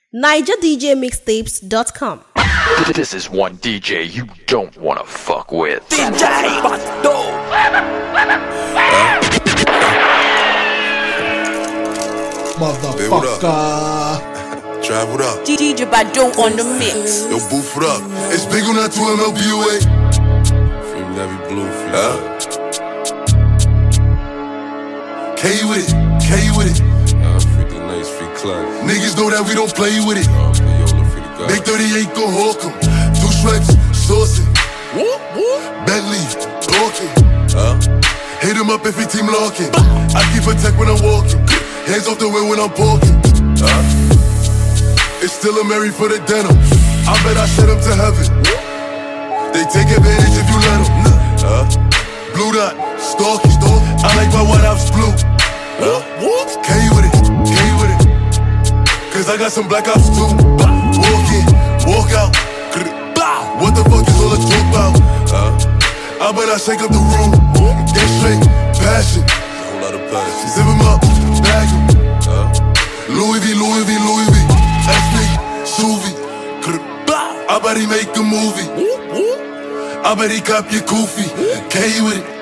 NigerDJMixtapes.com. This is one DJ you don't wanna fuck with. DJ Bado. Motherfucker. Traveled up. DJ Bado on the mix. Yo, boof it up. It's big on that 2MLBUA. Free Navy Blue, free K with it, K with it. Freaky nice, free club. Niggas know that we don't play with it. Big 38 go hawk 'em. 2 stripes, saucing. Bentley, talking. Hit him up if he team locking. I keep a tech when I'm walking. Hands off the way when I'm walking. It's still a Mary for the denim. I bet I send them to heaven. They take advantage if you let them. Blue dot, stalking. I like my White House blue. K with it, K with it. Cause I got some black ops too. Walk in, walk out. What the fuck is all the talk about? I bet I shake up the room. Get straight, passion. Whole lot of passion. Zip him up, bag him. Louis V, Louis V, Louis V. SP, Suvi. I bet he make a movie. I bet he cop your koofy. K with it.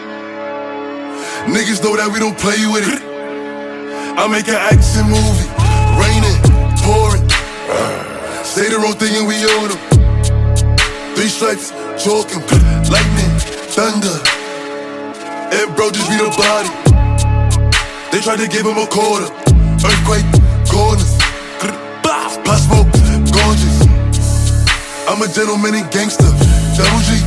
Niggas know that we don't play with it. I make an action movie. Raining, pouring. Say the wrong thing and we own them. 3 stripes, chalking. Lightning, thunder. And bro just beat a body. They tried to give him a quarter. Earthquake, corners. Plus smoke, gorgeous. I'm a gentleman and gangster. Double G.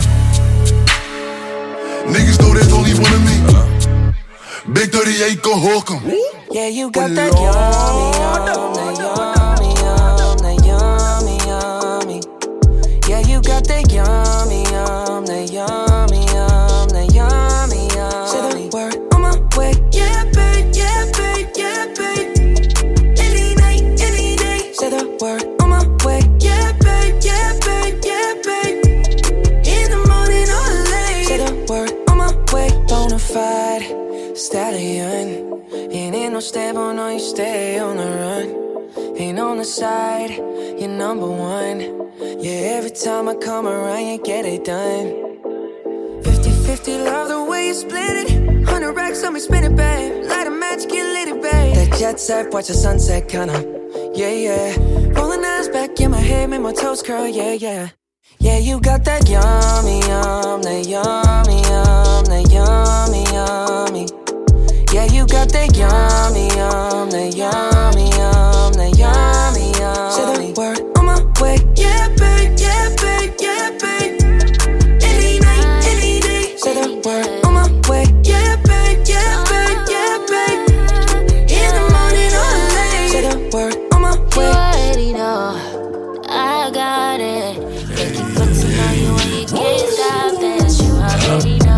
Niggas know there's only one of me. Big 38 go hawk 'em. Yeah, you got that yummy, yummy, yummy, yummy, yummy. Yeah, you got that yummy, yummy, yummy, yummy, yummy, yummy. Say the word on my way. Yeah, babe, yeah, babe, yeah, babe. Any night, any day. Say the word on my way. Yeah, babe, yeah, babe, yeah, babe. In the morning or late. Say the word on my way. Bonafide stallion. Ain't no stable, no, you stay on the run. Ain't on the side, you're number one. Yeah, every time I come around, you get it done. 50-50, love the way you split it. 100 racks on me, spin it, babe. Light a match, get lit, it, babe. That jet set, watch the sunset, kinda. Yeah, yeah. Rolling eyes back in my head, make my toes curl, yeah, yeah. Yeah, you got that yummy, that yummy, that yummy, yummy. Yeah, you got that yummy, that yummy, that yummy, yummy. Say the word on my way. Yeah, babe, yeah, babe, yeah, babe. Any night, any day. Say the word on my way. Yeah, babe, yeah, babe, yeah, babe. In the morning or late. Say the word on my way. You already know I got it. Take you for tonight, you and you can't stop this. You already know.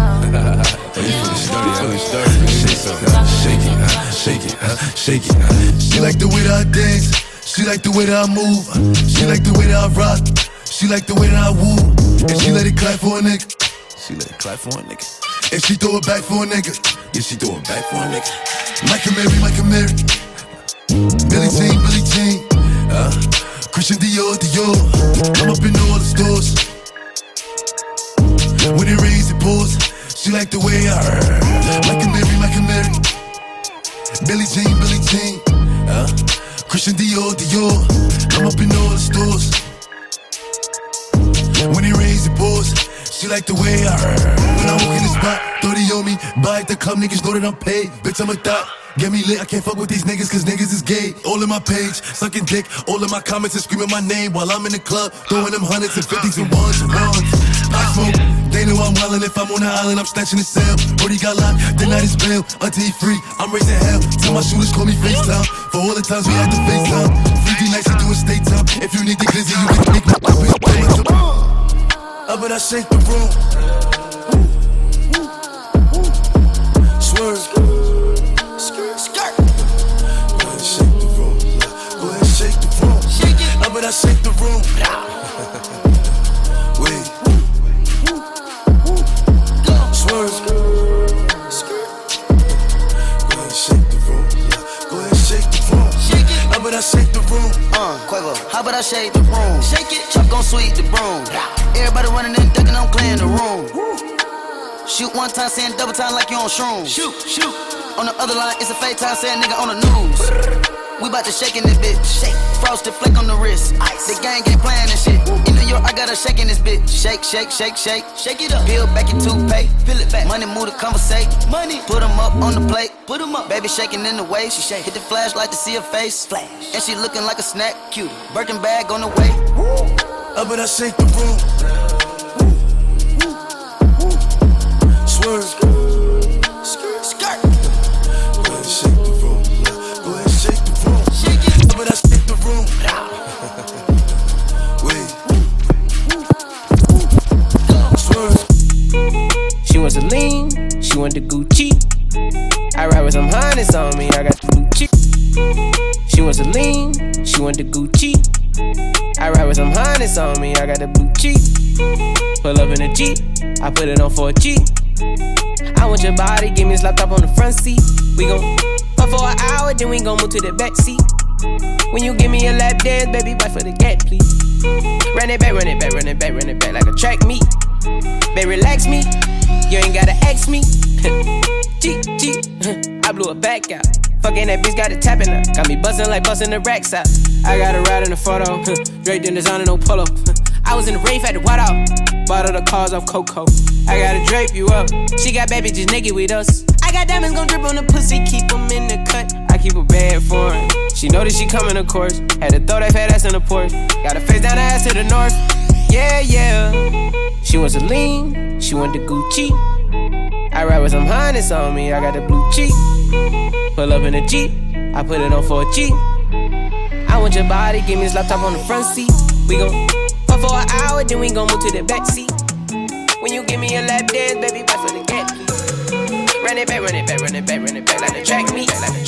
Shake it. She like the way that I dance. She like the way that I move. She like the way that I rock. She like the way that I woo. And she let it clap for a nigga. She let it clap for a nigga. And she throw it back for a nigga. Yeah, she throw it back for a nigga. Mike and Mary. Billie Jean. Christian Dior. I'm up in all the stores. When it rains, it pours. She like the way I Mike and Mary. Billie Jean. Christian Dior. I'm up in all the stores. When it rains, it pours. She like the way I when I walk in the spot, 30 on me. Buy at the club, niggas know that I'm paid. Bitch, I'm a thot. Get me lit, I can't fuck with these niggas cause niggas is gay. All in my page, sucking dick. All in my comments and screaming my name while I'm in the club. Throwing them hundreds and 50s and ones. I smoke, they know I'm wildin'. If I'm on the island, I'm snatching the cell. Brody got locked, the night is bail. Until he free, I'm raising hell. Tell my shooters call me FaceTime. For all the times we had to FaceTime. Freaky nights, you doing state time. If you need the glizzy, you can make me I bet I shake the room. Swerve. Skirt. Go ahead, shake the room. I bet I shake the room. Wait. Swerve. Go ahead, shake the room. I bet I shake the room. up. How about I shake the room? Shake it, chop gon' sweep the broom. Everybody running and ducking, I'm clearing the room. Shoot one time, saying double time like you on shrooms. Shoot. On the other line, it's a fake time, saying nigga on the news. We bout to shake in this bitch. Shake. Frosted flake on the wrist. Ice. The gang ain't playing this shit. In New York, I got her shaking this bitch. Shake. Shake it up. Peel back your toothpaste. Peel it back. Money move to conversate. Money. Put them up on the plate. Put them up. Baby shaking in the way. She shake. Hit the flashlight to see her face. Flash. And she looking like a snack. Cute. Birkin bag on the way. Up and I shake the room. Swerve. Skirt. Go ahead, shake the room. Go ahead, shake the room. Shake it. Up and I shake the room. Wait. Swerve. She wants to lean. She want the Gucci. I ride with some harness on me. I got the Gucci. She wants to lean. She want the Gucci. I ride with some harness on me. I got the blue cheek. Pull up in a Jeep. I put it on for a G. I want your body, give me a laptop on the front seat. We gon' fuck for an hour, then we gon' move to the back seat. When you give me a lap dance, baby, wait for the gap, please. Run it back like a track meet. Baby, relax me, you ain't gotta ask me. G, I blew it back out. Fucking that bitch got it tapping up. Got me bustin' like bustin' the racks out. I got a ride in the photo, draped in designer, no polo. I was in the rave at the White House. Bought all the cars off Coco. I gotta drape you up. She got baby just naked with us. I got diamonds gon' drip on the pussy, keep them in the cut. I keep a bad for her. She know that she coming, of course. Had to throw that fat ass in the porch. Got her face down, her ass to the north. Yeah. She wants to lean, she want the Gucci. I ride with some harness on me, I got the blue cheek. Pull up in a Jeep, I put it on for a G. I want your body, give me this laptop on the front seat. We gon' fuck for an hour, then we gon' move to the back seat. When you give me a lap dance, baby, wait for the gap, please. Run it back like the track meet.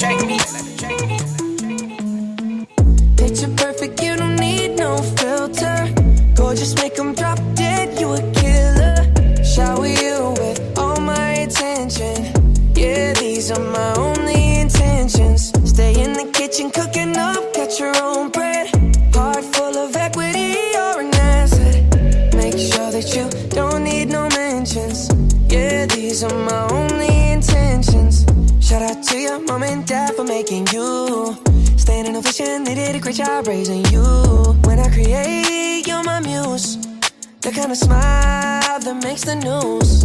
Picture perfect, you don't need no filter. Gorgeous, make them drop dead, you a killer. Shower you with all my attention. Yeah, these are my only intentions. Stay in the kitchen, cooking up, get your own bread. Heart full of equity, you're an asset. Make sure that you don't need no mentions. Yeah, these are my only intentions. Shout out to your mom and dad for making you. Staying in ovation, they did a great job raising you. When I create, you're my muse. The kind of smile that makes the news.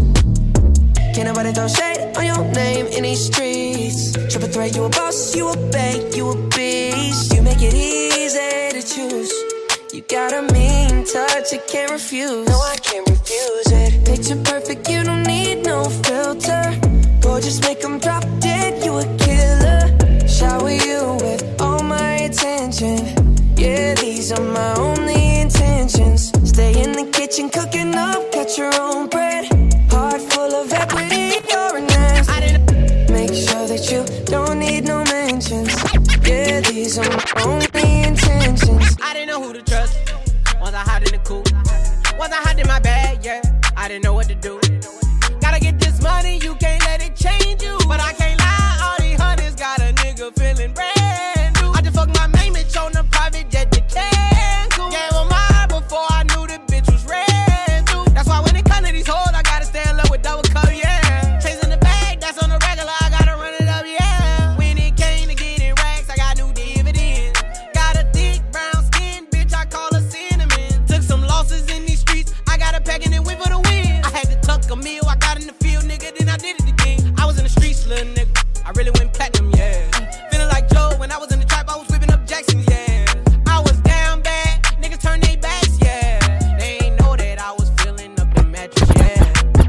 Can't nobody throw shade on your name in these streets. Triple threat, you a boss, you a bank, you a beast. You make it easy to choose. You got a mean touch, you can't refuse. No, I can't refuse it. Picture perfect, you don't need no filter. Gorgeous, make them drop dead, you a killer. Shower you with all my attention. Yeah, these are my only intentions. Stay in the kitchen, cooking up, cut your own bread. Heart full of equity, you're an asset. Make sure that you don't need no mentions. Yeah, these are my only intentions. I didn't know who to trust. Once I hide in the coupe, once I hide in my bag, yeah, I didn't know what to do. Gotta get this money, you can't let it change you. But I can't lie, all these hundreds got a nigga feeling brand new. I just fucked my main bitch on the private jet to Cancun. Gave her mine before I knew the bitch was red too. That's why when it comes to these hoes, I gotta stay in love with double cup, yeah. Chasing the bag, that's on the regular, I gotta run it up, yeah. When it came to getting racks, I got new dividends. Got a thick brown skin, bitch, I call her cinnamon. Took some losses in these streets, I got a pack and it went for the win. I had to tuck a meal, I got in the field, nigga, then I did it again. I was in the streets, little nigga, I really went platinum, yeah. Feeling like Joe, when I was in the trap, I was whipping up Jackson, yeah. I was down bad, niggas turned their backs, yeah. They ain't know that I was filling up the mattress, yeah.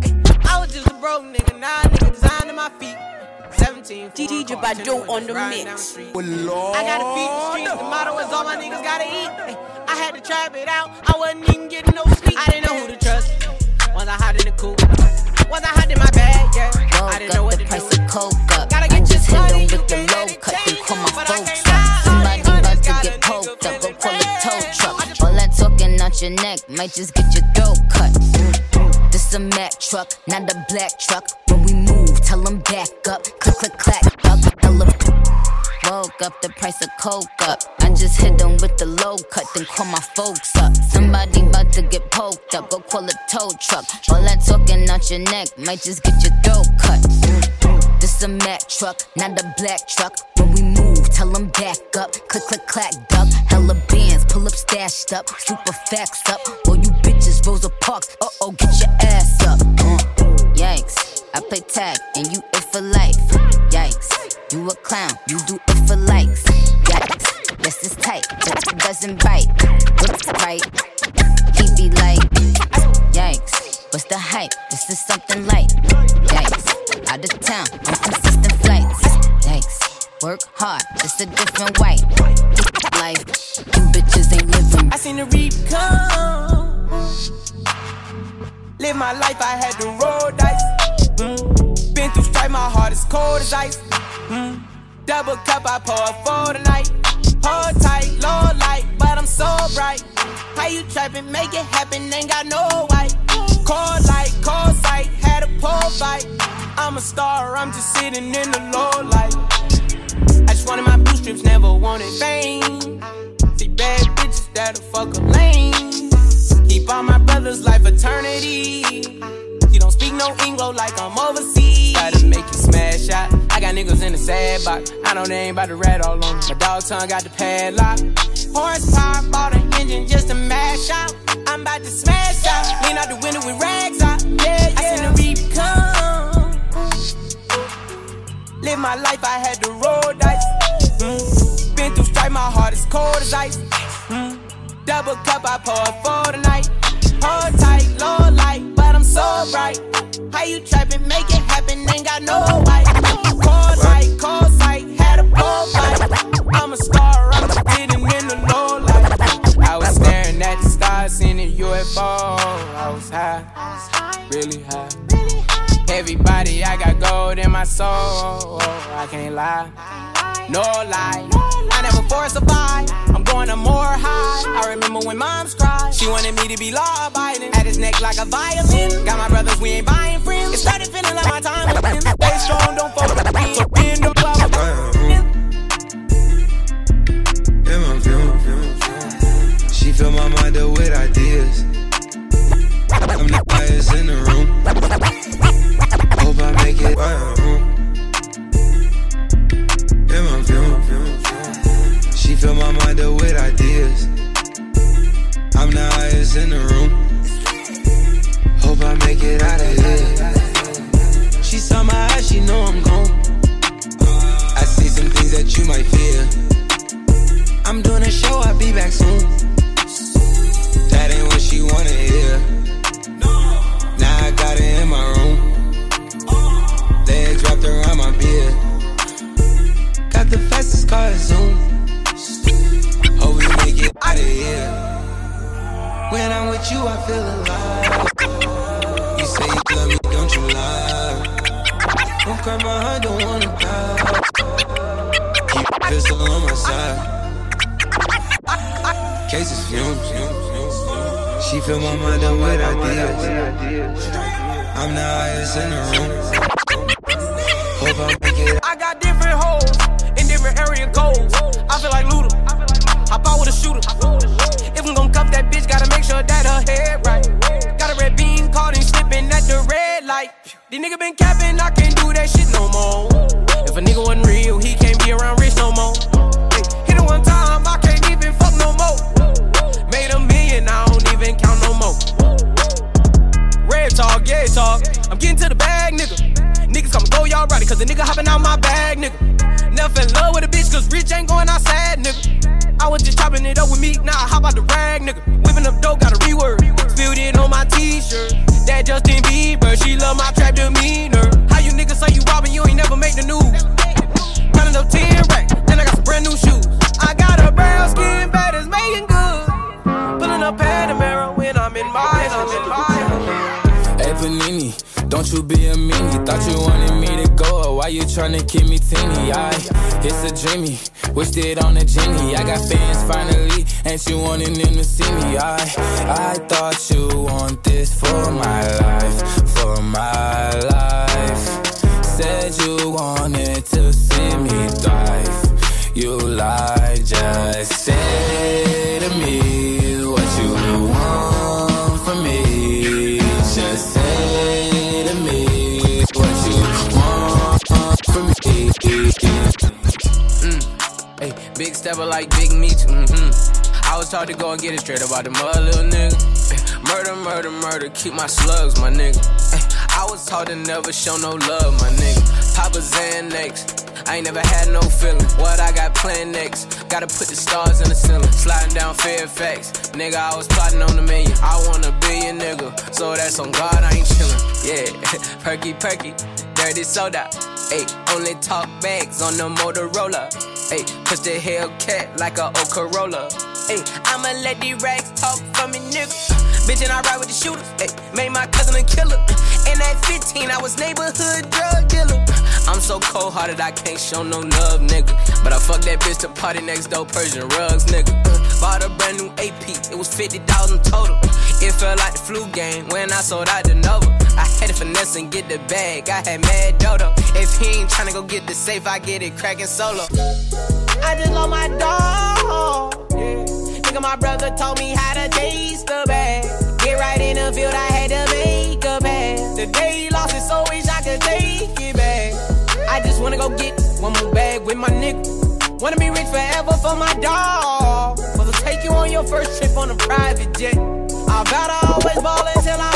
I was just a broke nigga, now nigga designing my feet. 17, DJ Bado on the mix. I gotta feed the streets, the motto is all my niggas gotta eat. I had to trap it out, I wasn't even getting no sleep. I didn't know who to trust, once I hide in the coupe, once I hide in my bag, yeah. I didn't know what to do. Price of coke up. Gotta get just this money, hit them you with the can't low let it cut. Then change call you, my but I folks can't up. lie, Somebody all these about to got a get nigga poked up. Go feeling call a tow brand truck. new. All that talking out your neck might just get your throat cut. This a Mack truck, not a black truck. When we move, tell them back up. Click, click, clack, up. woke up, the price of coke up. I just hit them with the low cut, then call my folks up. Somebody about to get poked up, go call a tow truck. All that talking out your neck might just get your throat cut. This a Mack truck, not a black truck. When we move, tell them back up. Click, click, clack, duck. Hella bands, pull up, stashed up. Super facts up. All you bitches, Rosa Parks. Uh-oh, get your ass up. Yikes, I play tag and you it for life. Yikes, you a clown, you do it for likes. Yikes, this is tight, but it doesn't bite. Looks right, he be like, yikes, what's the hype? This is something light. Yikes, out of town on consistent flights. Yikes, work hard, it's a different white life. You bitches ain't living. I seen the reap come. Live my life, I had to roll dice. Been through strife, my heart is cold as ice. Double cup, I pour for the night. Hold tight, low light, but I'm so bright. How you trapping, make it happen, ain't got no white. Cold light, cold sight, had a pole fight. I'm a star, I'm just sitting in the low light. I just wanted my blue strips, never wanted fame. See bad bitches that'll fuck a lane. Keep all my brothers life eternity. You don't speak no English like I'm overseas. Try to make you smash out. I got niggas in the sad box. I know they ain't about to rat all on me. My dog tongue got the padlock. Horsepower, bought an engine just to mash out. I'm about to smash out. Lean out the window with rags out. Yeah, I seen the reap come. Live my life, I had to roll dice. Been through strife, my heart is cold as ice. Double cup, I pour for the night. Hold tight, low light, but I'm so bright. How you trapping, make it happen, ain't got no white. Cold light, cold sight, had a pole fight. I'm a star, I'm sitting in the low light. I was staring at the stars in a UFO. I was high, really high. Everybody, I got gold in my soul. I can't lie, no lie. I never forced a buy. I'm going to more high. I remember when moms cried. She wanted me to be law-abiding. At his neck like a violin. Got my brothers, we ain't buying friends. It started feeling like my time with him. Stay strong, don't fuck with me. So in the club. She fill my mind up with ideas. I'm the highest in the room. Hope I make it. She fill my mind up with ideas. I'm the highest in the room. Hope I make it out of here. She saw my eyes, she know I'm gone. I see some things that you might fear. I'm doing a show, I'll be back soon. That ain't what she wanna hear. Now I got it in my room. Legs wrapped around my beard. Got the fastest car, Zoom. Hope we make it out of here. When I'm with you, I feel alive. You say you love me, don't you lie? Don't cry my heart, don't wanna die. Keep a pistol on my side. Cases fumes. She fill my mind up with ideas. I'm the highest in the room. Hope I make it. I got different hoes in different area codes. I feel like Luda. Hop out with a shooter. If I'm gon' cuff that bitch, gotta make sure that her head right. Got a red beam, caught him slipping at the red light. These nigga been capping, I can't do that shit no more. If a nigga wasn't real, he can't be around rich no more. Hit it one time, I can't even fuck no more. Made $1 million, I don't even count no more. Red talk, yeah talk. I'm getting to the bag, nigga. Niggas come and go, y'all right, cause the nigga hopping out my bag, nigga. Never fell in love with a bitch, cause rich ain't going outside, nigga. I was just chopping it up with me, now I hop out the rag, nigga. Whipping up dope, got a reword. Spilled it on my t-shirt. That Justin Bieber, she love my trap demeanor. How you niggas say you robbing, you ain't never make the news. Counting up 10 racks, then I got some brand new shoes. I got a brown skin, bad as making good. Pulling up Panamera when I'm in mine. Hey Panini, don't you be a meanie. Thought you wanted me to go, why you tryna keep me teeny? It's a dreamy, wished it on a genie. I got fans finally, and you wanting them to see me. I thought you want this for my life, for my life. Said you wanted to see me thrive. you like. Just say to me what you want from me. Just say to me what you want from me. Hey, big stepper like Big Meech. I was taught to go and get it straight about the mother, little nigga. Murder, murder, murder, keep my slugs, my nigga. I was taught to never show no love, my nigga. Papa Xanax, I ain't never had no feeling. What I got planned next? Gotta put the stars in the ceiling. Sliding down Fairfax, nigga, I was plotting on the million. I want $1 billion, nigga, so that's on God, I ain't chillin'. Yeah, perky, perky, dirty soda. Ayy, only talk bags on the Motorola. Ayy, push the Hellcat like a old Corolla. Ayy, I'ma let these rags talk for me, nigga. Bitch, and I ride with the shooters. Ayy, made my cousin a killer. And at 15, I was neighborhood drug dealer. I'm so cold-hearted, I can't show no love, nigga. But I fucked that bitch to party next door, Persian rugs, nigga. Bought a brand new AP, it was 50,000 total. It felt like the flu game when I sold out the Nova. I had to finesse and get the bag, I had mad dodo. If he ain't tryna go get the safe, I get it cracking solo. I just lost my dog, yeah. Nigga, my brother told me how to taste the bag. Get right in the field, I had to make a pass. The day he lost it, so wish I could take it back. I just wanna go get one more bag with my nigga. Wanna be rich forever for my dog. Supposed to take you on your first trip on a private jet. I vow to always ball until I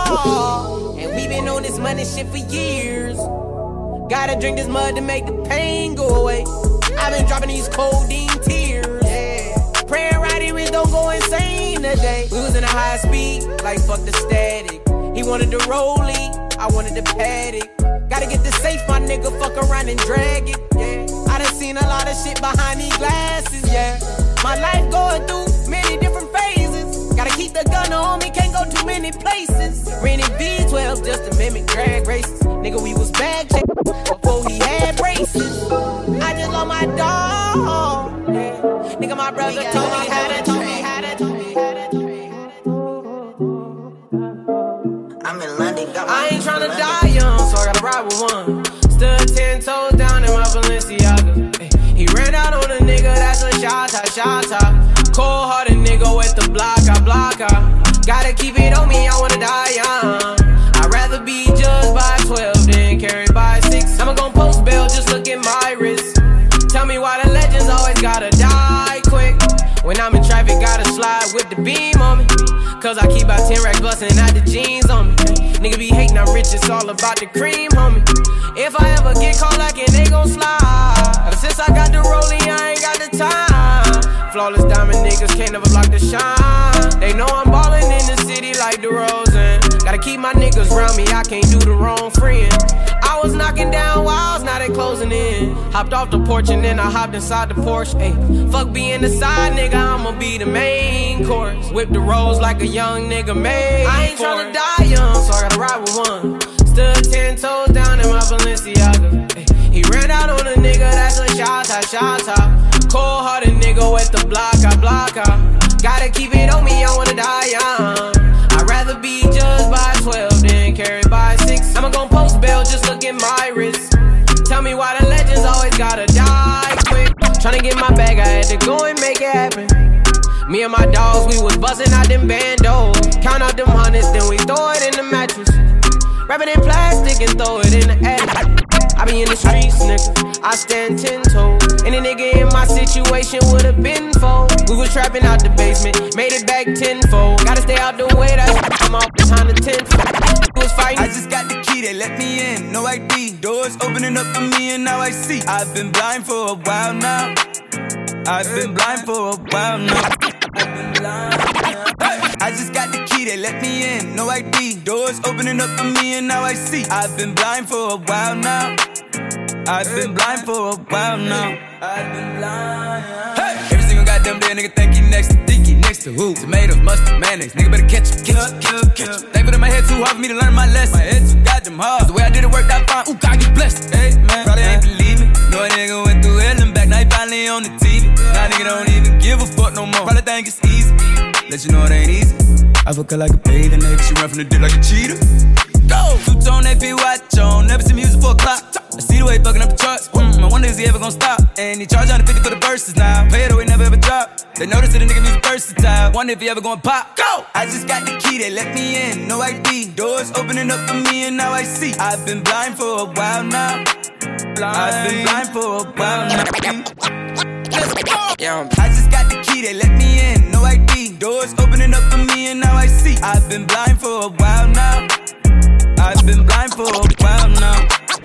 fall. And we been on this money shit for years. Gotta drink this mud to make the pain go away. I've been dropping these codeine tears. Yeah. Praying right here, don't go insane today. We was in a high speed, like fuck the static. He wanted the rollie, I wanted the paddock. Gotta get the safe, my nigga, fuck around and drag it, yeah. I done seen a lot of shit behind these glasses, yeah. My life going through many different phases. Gotta keep the gun on me, can't go too many places. Rented V12 just to mimic drag races. Nigga, we was bag check before he had braces. I just lost my dog, yeah. Nigga, my brother told me how to, told me how to, told me how to. I'm in London, I ain't tryna die young, so I gotta ride with one. Stood 10 toes down in my Balenciaga. Ay, he ran out on a nigga, that's a shot. Cold-hearted nigga with the blocker. Gotta keep it on me, I wanna die young. I'd rather be judged by 12 than carried by 6. I'ma gon' post bail, just look at my wrist. Tell me why the legends always gotta die quick. When I'm in traffic, gotta slide with the beam on me. Cause I keep about 10 racks bustin' out the jeans on me. Nigga be hatin', I'm rich, it's all about the cream, homie. If I ever get caught lacking, they gon' slide. Ever since I got the rollie, I ain't got the time. Flawless diamond niggas can't never block the shine. They know I'm ballin' in the city like DeRozan. Gotta keep my niggas around me, I can't do the wrong friend. I was knocking down walls, now they closing in. Hopped off the porch and then I hopped inside the Porsche. Ayy, fuck being the side nigga, I'ma be the main course. Whip the rolls like a young nigga made. I ain't tryna die young, so I gotta ride with one. Stood 10 toes down in my Balenciaga. Ay, he ran out on a nigga, that's a shot. Cold-hearted nigga with the blocker. Gotta keep it on me, I wanna die young. I'd rather be judged by 12 than carried by 6. I'ma gon' post bail, just look at my wrist. Tell me why the legends always gotta die quick. Tryna get my bag, I had to go and make it happen. Me and my dogs, we was bustin' out them bandos. Count out them hundreds, then we throw it in the mattress. Wrap it in plastic and throw it in the attic. I be in the streets, nigga, I stand 10 toes. Any nigga in my situation would've been fold. We was trapping out the basement, made it back tenfold. Gotta stay out the way, that's I'm off behind the tenfold. Was fighting. I just got the key, they let me in, no ID. Doors opening up for me and now I see. I've been blind for a while now. I've been blind for a while now. I've been blind. I just got the key, they let me in, no ID. Doors opening up for me and now I see. I've been blind for a while now. I've been blind for a while now. I've been blind. Hey! Every single goddamn day, nigga think he next to Dicky, next to who? Tomatoes, mustard, mayonnaise, nigga better catch it. Thankful that my head too hard for me to learn my lesson. My head too goddamn hard. The way I did it worked out fine. Ooh, God get blessed. Hey man, probably ain't believe me. No nigga went through hell and back, now he finally on the TV. Now nigga don't even give a fuck no more. Probably think it's easy. Let you know it ain't easy. I fuck her like a bathing ape. She run from the dick like a cheetah. go. Two-tone AP watch on, never see me use it for a clock. I see the way he fucking up the charts. I wonder is he ever gonna stop? And he charge 150 for the verses now. Pay it away, never ever drop. They notice that the nigga music versatile. Wonder if he ever gonna pop. Go! I just got the key, they let me in, no ID. Doors opening up for me and now I see. I've been blind for a while now. I've been blind for a while now. I just got the key, they let me in, no ID. Doors opening up for me and now I see. I've been blind for a while now. I've been blind for a while now.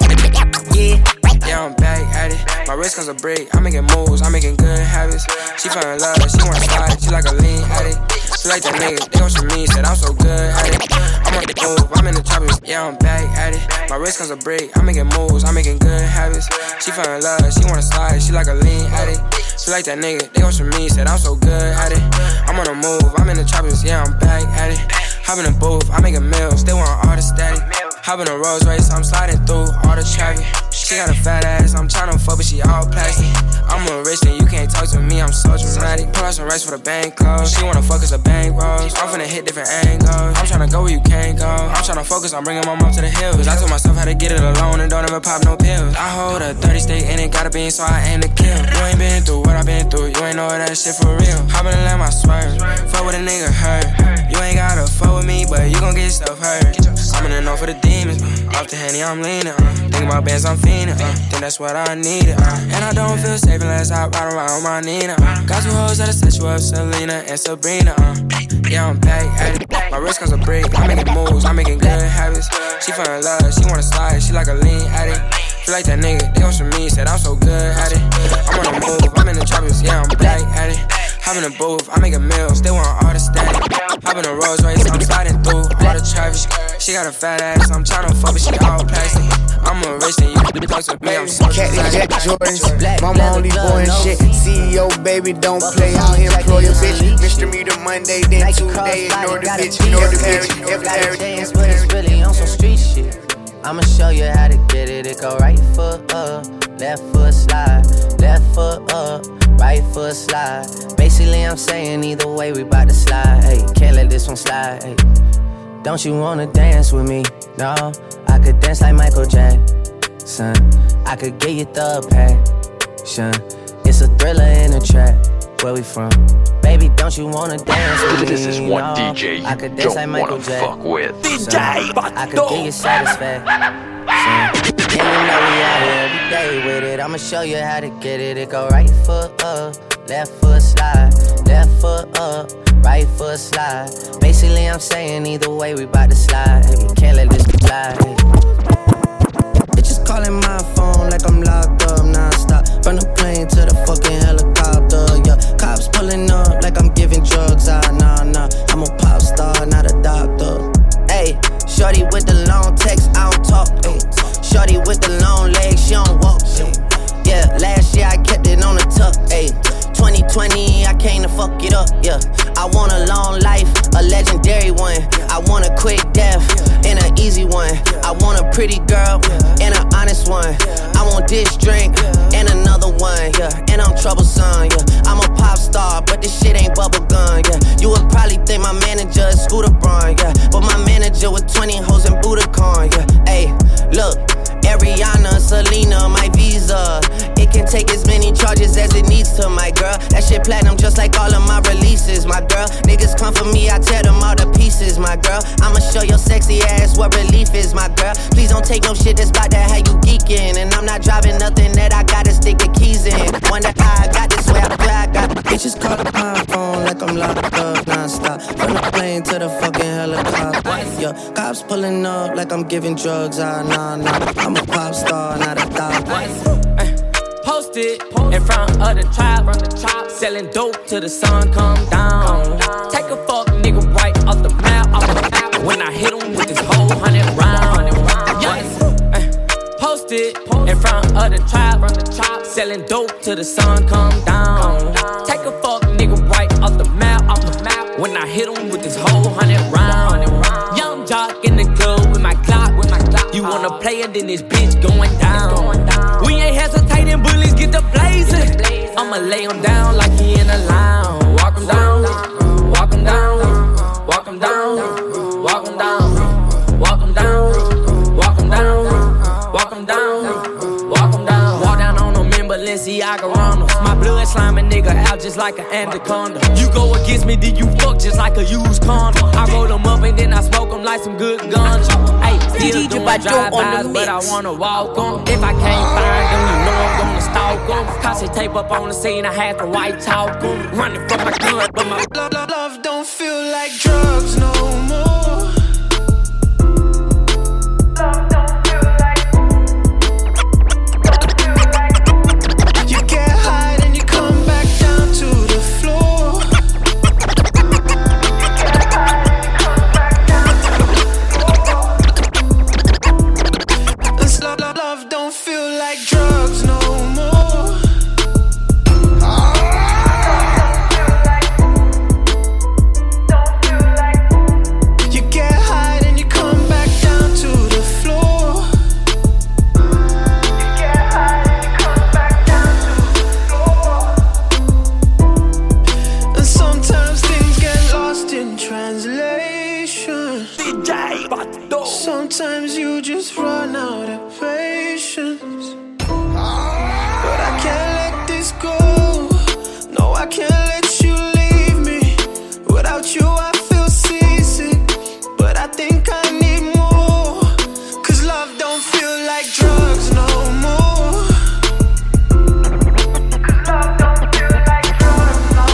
Yeah, I'm back at it. My wrist comes a break. I'm making moves, I'm making good habits. She fell in love, she wanna slide. She like a lean addict. She like that nigga, they gon' shoot me. Said I'm so good at it. I'm on the move, I'm in the tropics. Yeah, I'm back at it. My wrist comes a break. I'm making moves, I'm making good habits. She fell in love, she wanna slide. She like a lean addict. She like that nigga, they gon' shoot me. Said I'm so good at it. I'm on the move, I'm in the tropics. Yeah, I'm back at it. Hop in the booth, I'm making meals. They want all the static. Hop in a Rolls Royce, I'm sliding through all the traffic. She got a fat ass, I'm tryna fuck, but she all plastic. I'm a rich and you can't talk to me, I'm so dramatic. Pull out some rice for the bank close. She wanna fuck us a bank rolls. I'm finna hit different angles. I'm tryna go where you can't go. I'm tryna focus on bringing my mom to the hills. I told myself how to get it alone and don't ever pop no pills. I hold a 30 stick and it got a bean, so I aim to kill. You ain't been through what I been through, you ain't know that shit for real. Hop in and let my swerve, fuck with a nigga hurt. You ain't gotta fuck with me, but you gon' get yourself hurt. I'm in the know for the demons, off the Henny I'm leaning, think about bands I'm fiending, think that's what I needed, and I don't feel safe unless I ride around my Nina, Got two hoes that'll set you up, Selena and Sabrina, Yeah, I'm back at it. My wrist comes a break, I'm making moves, I'm making good habits. She fell in love, she wanna slide, she like a lean addict. She like that nigga, they gon' shoot me, said I'm so good at it. I'm on the move, I'm in the tropics, yeah, I'm back at it. Hop in the booth, I'm making meals, they want all the static. Hop in a Rolls Royce, I'm sliding through all the traffic. She got a fat ass, I'm tryna fuck, but she all plastic. I'm a rich and you close to me, I'm so Cat Jack Jordans, mama only boy and shit. CEO baby, don't play, I'll employ a bitch. Misdemeanor Monday, then Tuesday, ignore the bitch, ignore the bitch. But it's really on some street shit. I'ma show you how to get it. It go right foot up, left foot slide, left foot up, right foot slide. Basically, I'm saying either way, we bout to slide. Hey, can't let this one slide. Hey. Don't you wanna dance with me? No, I could dance like Michael Jackson. I could get you the passion. It's a thriller in a trap. Where we from? Baby, don't you wanna dance with me? This is one DJ you I could dance don't like Michael wanna fuck with. DJ I could get you satisfaction. And you know we out here every day with it. I'ma show you how to get it. It go right foot up, left foot slide, left foot up, right foot slide. Basically, I'm saying either way, we bout to slide. Hey, can't let this slide. Bitches calling my phone like I'm locked up non-stop. From the plane to the fucking helicopter, yeah. Cops pulling up like I'm giving drugs. Nah. I'm a pop star, not a doctor. Ayy, shorty with the long text, I don't talk. Ay. Shorty with the long legs, she don't walk. Yeah, last year I kept it on the tuck. Ayy, 2020, I came to fuck it up. Yeah, I want a long life, a legendary one. I want a quick death and an easy one. I want a pretty girl and an honest one. I want this drink and another one. Yeah, and I'm troublesome. Yeah, I'm a pop star, but this shit ain't bubblegum. Yeah, you would probably think my manager is Scooter Braun. Yeah, but my manager with 20 hoes in Budokan. Yeah, ayy, look. Ariana, Selena, my visa. It can take as many charges as it needs to, my girl. That shit platinum just like all of my releases, my girl. Niggas come for me, I tear them all to pieces, my girl. I'ma show your sexy ass what relief is, my girl. Please don't take no shit that's about that how you geeking. And I'm not driving nothing that I gotta stick the keys in. Wonder how I got this way, I got bitches calling my phone like I'm locked up non-stop. From the plane to the fucking helicopter. Yeah, cops pulling up like I'm giving drugs. Nah. I'm a pop star, not a doctor. Posted in front of the tribe, selling dope till the sun come down. Take a fuck nigga right off the map. When I hit him with this whole 100 round. Posted in front of the tribe, selling dope till the sun come down. Take a fuck nigga right off the map. When I hit him with this whole 100 round. Young jock in the club with my Glock. You wanna play it, then this bitch going down. We ain't hesitating, bullies get the blazing. I'ma lay him down like he in a lounge. Walk him down, walk him down, walk him down, walk him down, walk him down. like an anaconda. You go against me, then you fuck just like a used condom. I roll them up and then I smoke them like some good guns. Hey, still doing drive-bys, but I wanna walk them. If I can't find them, you know I'm gonna stalk them. Cause tape up on the scene, I had to white talk them. Running from my gun, but my love don't feel like drugs no more. Love don't feel like. You get high and you come back down to the floor. Love don't feel like drugs no more. Sometimes you just run out of patience. But I can't let this go. No, I can't let you leave me. Without you I feel seasick, but I think I need more. Cause love don't feel like drugs no more. Love don't feel like drugs no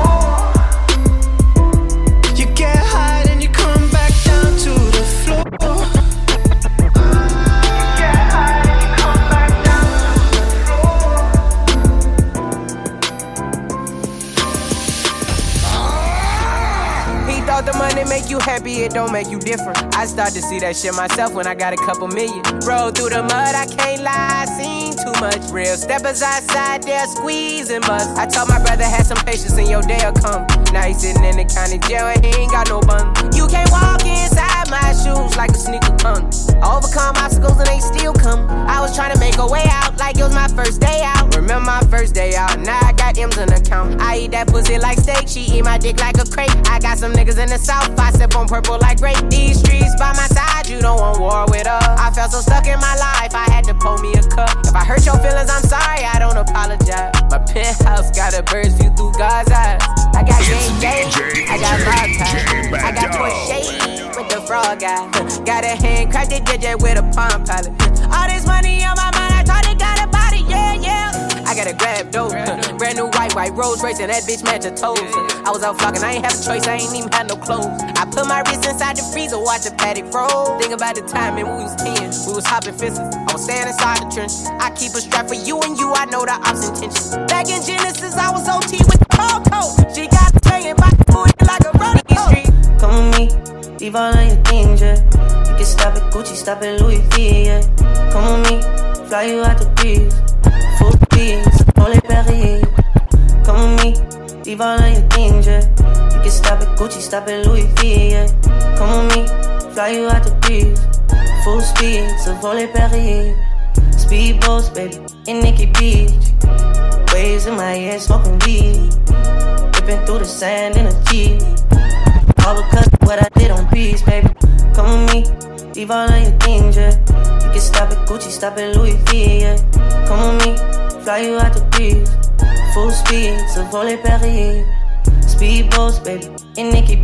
more. You get high and you come back down to the floor. The money make you happy, it don't make you different. I start to see that shit myself when I got a couple million. Roll through the mud, I can't lie, I seen too much. Real steppers outside there squeezing bust. I told my brother had some patience and your day'll come. Now he's sitting in the county jail and he ain't got no bun. You can't walk inside my shoes like a sneaker come. I overcome obstacles and they still come. I was trying to make a way out like it was my first day out. Remember my first day out, now I got M's in the account. I eat that pussy like steak, she eat my dick like a crate. I got some niggas in the south, I sip on purple like grape. These streets by my side, you don't want war with us. I felt so stuck in my life, I had to pour me a cup. If I hurt your feelings, I'm sorry, I don't apologize. My penthouse got a bird's view through God's eyes. I got game, I got vibe time. I got Toy Shade with the frog guy. Got a handcrafted DJ with a palm pilot. All this money on my mind, I thought it got a body, yeah, yeah. I got a grab dope, brand new white Rolls Royce and that bitch match her toes. I was out flocking, I ain't have a choice, I ain't even had no clothes. I put my wrist inside the freezer, watch the paddock roll. Think about the time when we was 10, we was hopping fences. I was staying inside the trench. I keep a strap for you and you, I know the ops intentions. Back in Genesis, I was OT with the Coco. She got banging by the booty like a running street. Come with me, leave all of your things, yeah. You can stop at Gucci, stop at Louis V, yeah. Come with me, fly you out the breeze. Full beats, Paul Perrier. Come with me, leave all of your things, yeah. You can stop at Gucci, stop at Louis V, yeah. Come with me, fly you out the breeze. Full speed, so Paul Perrier. Speedboats, baby, in Nikki Beach. Waves in my head, smoking weed. Ripping through the sand in a Jeep. All because of what I did on beats, baby. Come with me, leave all of your things, yeah. You can stop at Gucci, stop at Louis V, yeah. Come with me, fly you out the breeze. Full speed, so Paul Perrier. Speedboats, baby, in Nikki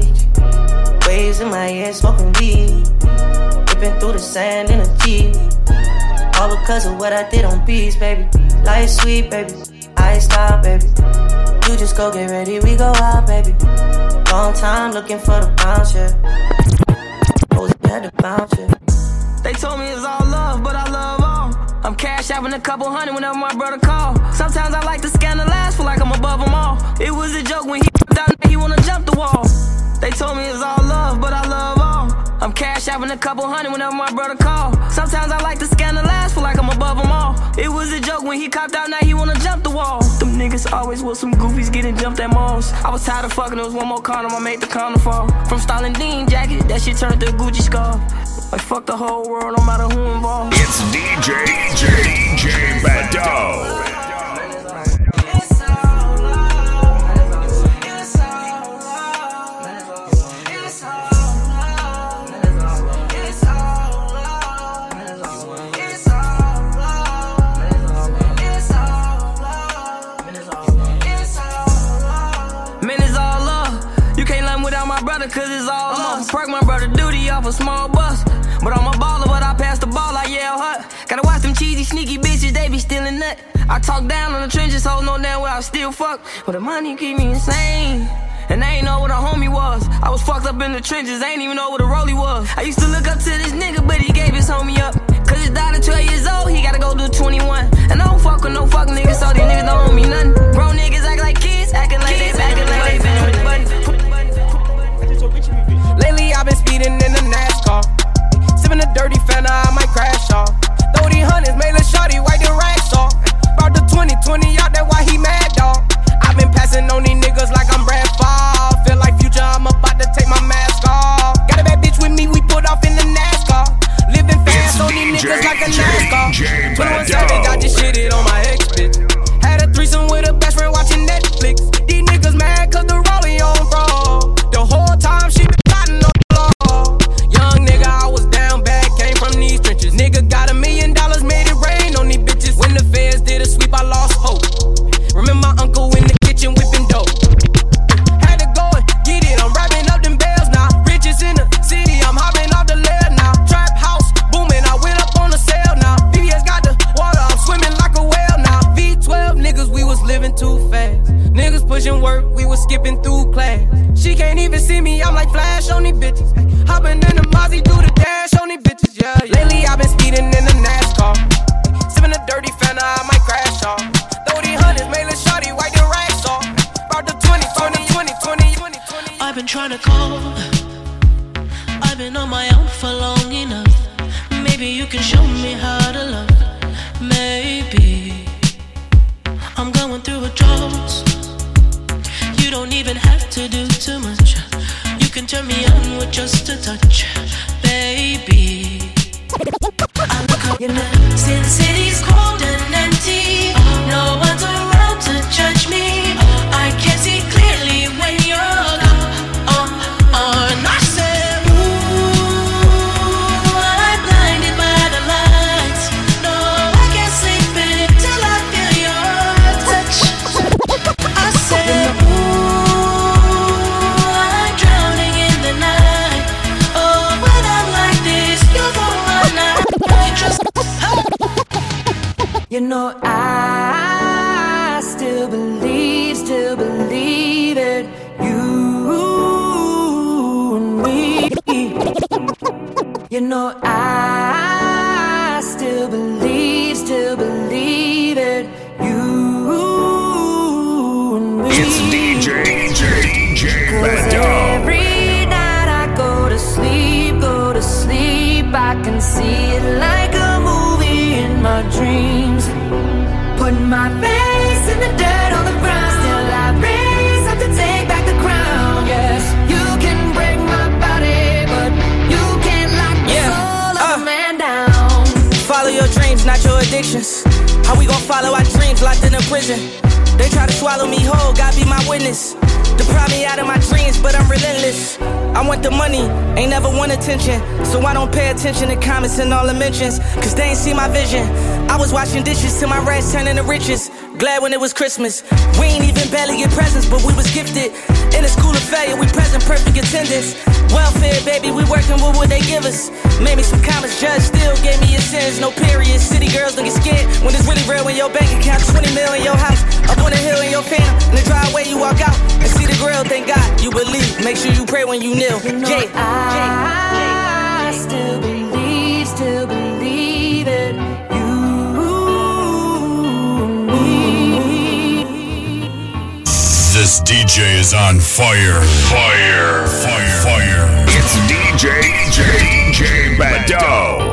Beach. Waves in my head, smoking weed. Ripping through the sand in a Jeep. All because of what I did on beats, baby. Life sweet, baby, I stop, baby. You just go get ready, we go out, baby. Long time looking for the bounce, yeah. Always had to bounce, yeah. They told me it's all love, but I love all. I'm cash out a couple hundred whenever my brother call. Sometimes I like to scan the last, feel like I'm above them all. It was a joke when he down there, he wanna jump the wall. They told me it's all love, but I love all. I'm cash out a couple hundred whenever my brother call. Sometimes I like to scan the last, feel like I'm above them all. It was a joke when he copped out, now he wanna jump the wall. Them niggas always with some goofies getting jumped at malls. I was tired of fucking, there was one more condom, I made the condom fall. From Stalin Dean jacket, that shit turned to a Gucci scarf. Like fuck the whole world, no matter who involved. It's DJ Bado. without my brother, cause it's all lost. Perk my brother duty off a small bus. But I'm a baller, but I pass the ball, I yell hut. Gotta watch them cheesy, sneaky bitches, they be stealing nut. I talk down on the trenches, hold no damn well, I still fuck. But the money keep me insane. And I ain't know what a homie was. I was fucked up in the trenches, I ain't even know what a rollie was. I used to look up to this nigga, but he gave his homie up. Cause his daughter 12 years old, he gotta go do 21. And I don't fuck with no fuck niggas, so these niggas don't owe me nothing. Grown niggas act like kids, acting like they been with the button. Lately I've been speeding in the NASCAR. Sipping a dirty Fanta, I might crash off. Throw these hundreds, made lil' shorty wipe the racks off. Brought the 2020 out, that's why he mad, dawg. I've been passing on these niggas like I'm Brad Favre. Feel like Future, I'm about to take my mask off. Got a bad bitch with me, we put off in the NASCAR. Living fast on these niggas like a NASCAR. 21 Savage, I just shitted on my ex bitch. Had a threesome with a best friend watching Netflix. These niggas mad cause the rollie on fraud. The whole time she been plotting on the law. Young nigga, I was down bad, came from these trenches. Nigga got $1 million, made it rain on these bitches. When the feds did a sweep, I lost hope. Remember my uncle in the kitchen whipping dope. Had to go and get it, I'm wrapping up them bells now. Riches in the city, I'm hopping off the ledge now. Trap house booming, I went up on the sale now. VVS got the water, I'm swimming like a whale now. V12 niggas, we was living too fast. Niggas pushing work, we was skipping through class. She can't even see me, I'm like Flash on these bitches. Hopping in the Mozzie, do the dash on these bitches, yeah. Lately I've been speeding in the NASCAR. Sipping a dirty Fanta, I might crash off. Throw these hundreds, made lil' shorty wipe the racks off. Brought the 2020. I've been trying to call. I've been on my own for long enough. Maybe you can show me how to love. Maybe I'm going through a drought. You don't even have to do too much. You can turn me on with just a touch, baby. I look up, you know, since city's cold and empty, no one's around to judge me. I can see clearly when you're gone. And I said, ooh, I'm blinded by the lights. No, I can't sleep until I feel your touch. I said, ooh, I'm drowning in the night. Oh, when I'm like this, you're the one I trust. You know I still believe it. You and me. You know I still believe it. You and me. It's DJ Bado. Every night I go to sleep, I can see it like a movie in my dreams. Put my face in the dirt on the ground, still I raise up to take back the crown. Yes, you can break my body, but you can't lock the soul of a man down. Follow your dreams, not your addictions. How we gon' follow our dreams locked in a prison? They try to swallow me whole, God be my witness. Deprive me out of my dreams, but I'm relentless. I want the money, ain't never want attention. So I don't pay attention to comments and all the mentions, cause they ain't see my vision. I was washing dishes till my rats turned into riches. Glad when it was Christmas. We ain't even barely get presents, but we was gifted. In a school of failure, we present perfect attendance. Welfare, baby, we working, what would they give us? Made me some comments, judge still gave me a sentence. No period, city girls don't get scared when it's really real. When your bank account 20 mil in your house, up on the hill in your fan, in the driveway you walk out and see the grill. Thank God you believe, make sure you pray when you kneel. You know I still believe it. You and me. This DJ is on fire. It's DJ Bado.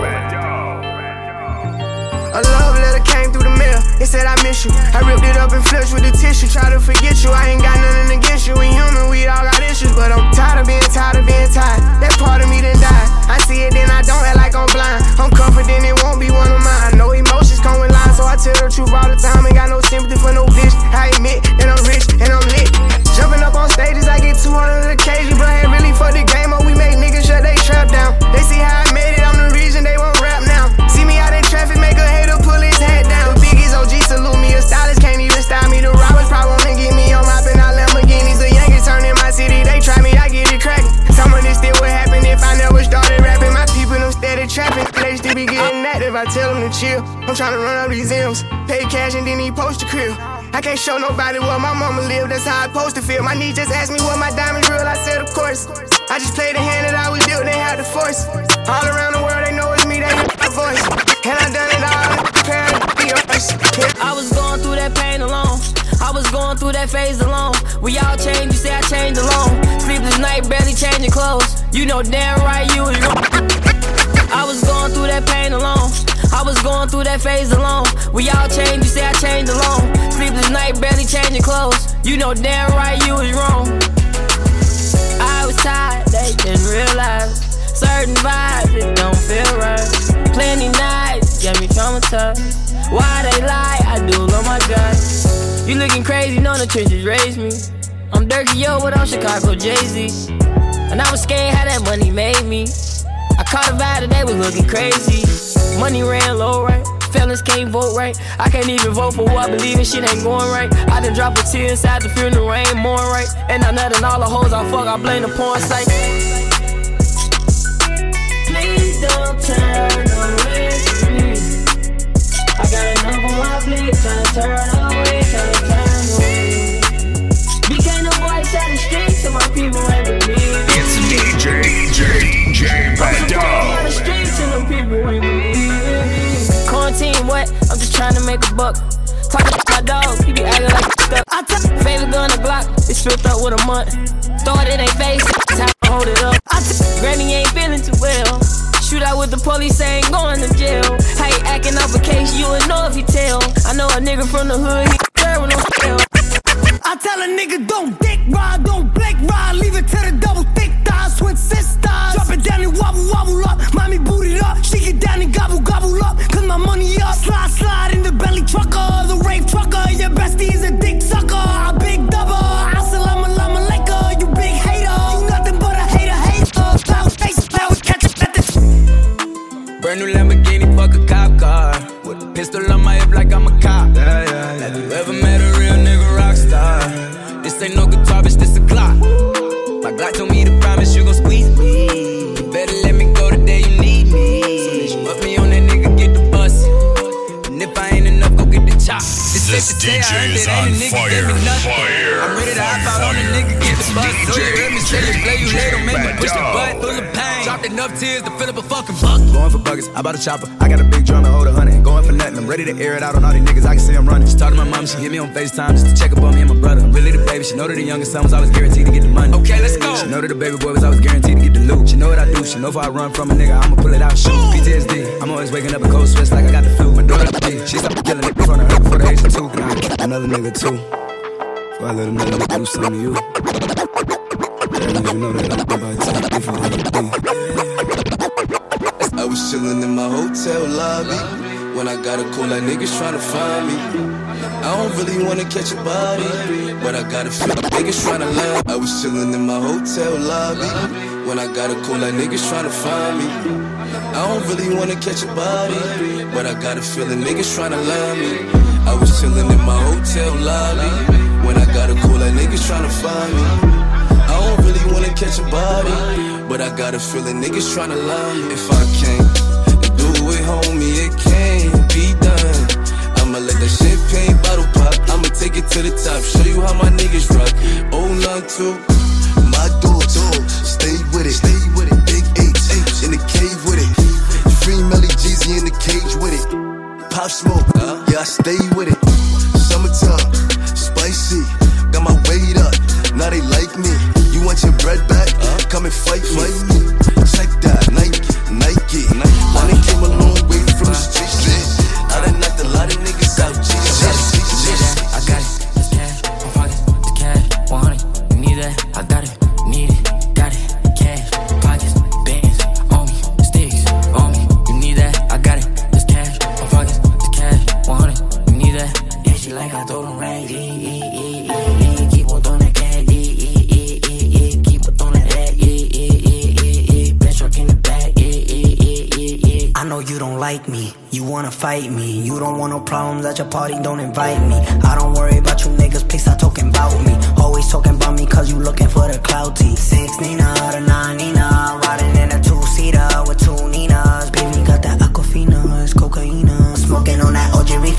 A love letter came through the mail. It said I miss you. I ripped it up and flushed with the tissue. Try to forget you. I ain't got nothing against you. We human, we all got issues, but I'm tired of being tired. That part of me done died. I see it, then I don't act like I'm blind. I'm confident it won't be one of mine. I know emotions come with lies, so I tell the truth all the time. Ain't got no sympathy for no bitch. I admit that I'm rich and I'm lit. Jumping up on stages, I get 200 occasions, but I ain't really for the game up. We make niggas shut they trap down. They see how I made it, I'm the reason they won't rap now. See me out in traffic, make a hater pull his head down. The biggest OG salute me, a stylist can't even style me. The robbers probably wanna get me on mopping out Lamborghinis. The youngest turn in my city. chill. I'm tryna run up these M's. Pay cash and then he post the crib. I can't show nobody where my mama live, that's how I supposed to feel. My niece just asked me what my diamonds real, I said of course. I just played the hand that I was dealt, they had the force. All around the world they know it's me, they hear my voice. And I done it all, I was going through that pain alone. I was going through that phase alone. We all changed, you say I changed alone. Sleepless night, barely changing clothes. You know damn right you was wrong. I was going through that pain alone. I was going through that phase alone. We all changed, you say I changed alone. Sleepless night, barely changing clothes. You know damn right you was wrong. I was tired, they didn't realize. Certain vibes, it don't feel right. Plenty nights, get me traumatized. Why they lie, I do love my God. You looking crazy, know the trenches raised me. I'm Dirty Yo, but I'm Chicago Jay-Z. And I was scared how that money made me. I caught a vibe that they was looking crazy. Money ran low, right? Fellas can't vote right. I can't even vote for who I believe in, shit ain't going right. I done dropped a tear inside the funeral, ain't more right. And I'm nutting all the hoes I fuck, I blame the porn site. Please don't turn away from me. I got enough on my plate, tryna turn away, tryna turn away. Became the voice at the streets, so my people ain't believe it. It's DJ Bando. On the streets, and them people ain't believe it. Quarantine, what? I'm just trying to make a buck. Talking to my dog, he be acting like stuff. Favorite gun the Glock, it's filled up with a month. Thought it ain't face, time to hold it up. Granny ain't feeling too well. Shoot out with the police, ain't going to jail. How he acting up a case, you would know if he tell. I know a nigga from the hood, he there with no scale. I tell a nigga don't dick ride, don't blick ride. Leave it to the double thick thighs, switch sisters. Drop it down and wobble, wobble up. Mommy boot it up, she get down and gobble, gobble up. Cause my money up, slide, slide in the belly trucker. The rape trucker, your bestie is a dick sucker. A big double, assalamu alaikum. You big hater, you nothing but a hater, hater. Cloud face, cloud catch it at the brand new Lamborghini, fuck a cop car. With a pistol on my hip like I'm a cop. Have you ever met a real nigga rock star? This ain't no guitar, bitch, this a Glock. My Glock told me to promise you gon' squeeze me. You better let me go the day you need me. So put me on that nigga, get the bus. And if I ain't enough, go get the chop. This DJ is on fire. I'm ready to hop out on a nigga, get the bus. So you heard me say you play, you late, don't make me push the butt full of pain. Dropped enough tears to fill up a fucking bucket. Going for buckets, I bought a chopper. I got a big drum and hold 100. Going for nothing, I'm ready to air it out on all these niggas. I can see I'm running. Just talk to my mom, she hit me on FaceTime just to check up on me and my brother. I'm really the baby, she know that the youngest son was always guaranteed to get the money. Okay, let's go. She know that the baby boy was always guaranteed to get the loot. She know what I do, she know if I run from a nigga, I'ma pull it out and shoot. PTSD, I'm always waking up in cold sweats like I got the flu. My daughter, she stopped killing it in front of her before the age of 2. And I get another nigga too. So I let another nigga do something to you. You know that I'm about to take different than I was chillin' in my hotel lobby when I got a call like niggas tryna find me. I don't really wanna catch a body, but I gotta feel niggas tryna lie. I was chillin' in my hotel lobby when I got a call like niggas tryna find me. I don't really wanna catch a body, but I got a feeling niggas tryna lie me. I was chillin' in my hotel lobby when I got a call like niggas tryna find me. I don't really wanna catch a body, but I got a feeling niggas tryna lie me. If I can't do it, homie, it can't be done. I'ma let that champagne bottle pop, I'ma take it to the top, show you how my niggas rock. 092, my dog, stay with it, Big H in the cave with it. Free Melly Jeezy in the cage with it. Pop Smoke, yeah, I stay with it. Summertime, spicy, got my weight up, now they like me. You want your bread back? Come and fight me. Check that, Nike. I done came a long way from the streets. I done knocked a lot of niggas out. I got it, it's cash, my pocket, the cash, 100, you need that, I got it, need it, got it, cash, pockets, bands, on me, sticks, on me, you need that, I got it, it's cash, my pocket, the cash, 100, you need that, yeah, she like I throw them rags, keep on throwing that cash, keep on throwing that ass, best truck in the back, I know you don't like me, you wanna fight me. You don't want no problems at your party, don't invite me. I don't worry about you niggas, please stop talking about me. Always talking about me cause you looking for the clout T. 6 Nina, the 9 Nina, riding in a 2-seater with 2 Ninas. Baby got that Aquafina, it's cocaine.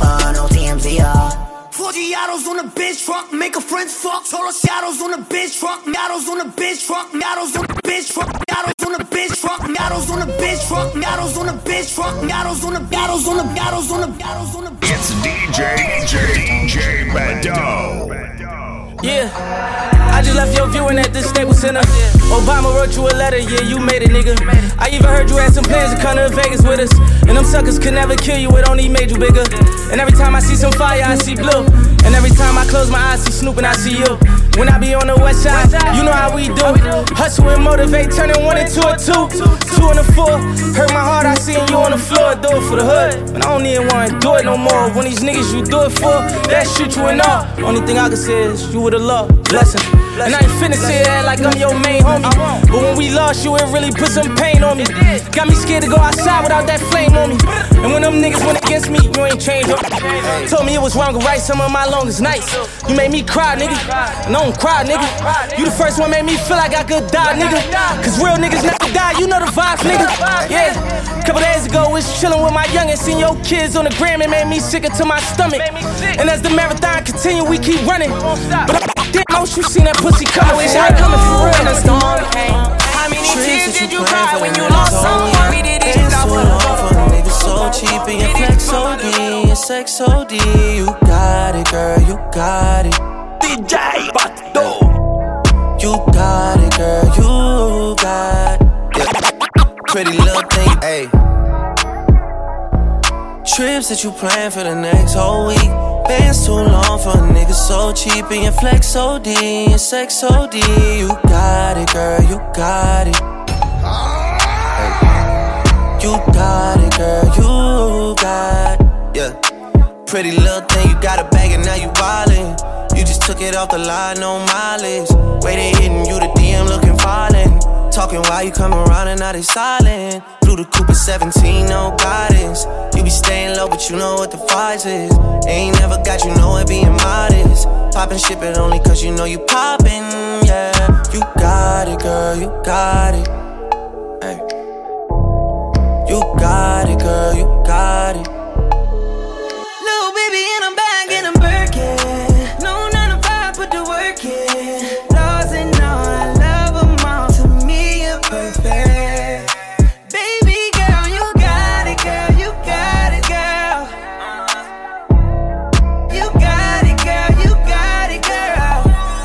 no TMZ, 4 Giottos on the bitch truck, make a friends fuck. Total shadows on the bitch truck, shadows on the bitch truck, shadows on the bitch truck, shadows on the bitch truck, shadows on the bitch truck, shadows on the bitch truck, shadows on the shadows on the shadows on the shadows on the. It's DJ Bado. Yeah, I just left your viewing at this Staples Center. Obama wrote you a letter, yeah, you made it, nigga. I even heard you had some plans to come to Vegas with us. And them suckers could never kill you, it only made you bigger. And every time I see some fire, I see blue. And every time I close my eyes, see Snoop and I see you. When I be on the west side, you know how we do. Hustle and motivate, turning 1 into a 2. 2 and a 4, hurt my heart, I seen you on the floor. Do it for the hood, but I don't even wanna do it no more. When these niggas you do it for, that shoot you and all. Only thing I can say is, you would've loved, blessing. And I ain't finna say that like I'm your main homie. But when we lost you, it really put some pain on me. Got me scared to go outside without that flame on me. And when them niggas went against me, you ain't changed. Told me it was wrong to write some of my longest nights. You made me cry, nigga. And I don't cry, nigga. You the first one made me feel like I could die, nigga. Cause real niggas never die, you know the vibes, nigga. Yeah. Couple days ago, was chillin' with my youngin'. Seen your kids on the gram, it made me sick to my stomach. And as the marathon continue, we keep running. But damn, most you seen that pussy coming. I wish I coming for real. The storm came. How many tears did you cry when you lost someone? We did it so long for the niggas so cheap and your flex OD, your sex OD. You got it, girl, you got it. DJ Bado. You got it, girl, you got it. Pretty little thing, ayy. Trips that you plan for the next whole week. Bands too long for a nigga so cheap. And your flex OD, your sex OD. You got it, girl, you got it. You got it, girl, you got it. Yeah. Pretty little thing, you got a bag and now you wildin'. You just took it off the line, no mileage. Way they hitting you, the DM looking violent. Talking while you come around and now they silent. Blew the Cooper 17, no guidance. You be staying low, but you know what the price is. Ain't never got you know it being modest. Poppin' shit, but only cause you know you poppin', yeah. You got it, girl, you got it. Hey. You got it, girl, you got it. Little baby in a bag and I'm Birkin. No 9 to 5, put the work in. Laws and all, I love them all. To me, you're perfect. Baby girl, you got it, girl, you got it, girl. You got it, girl, you got it, girl.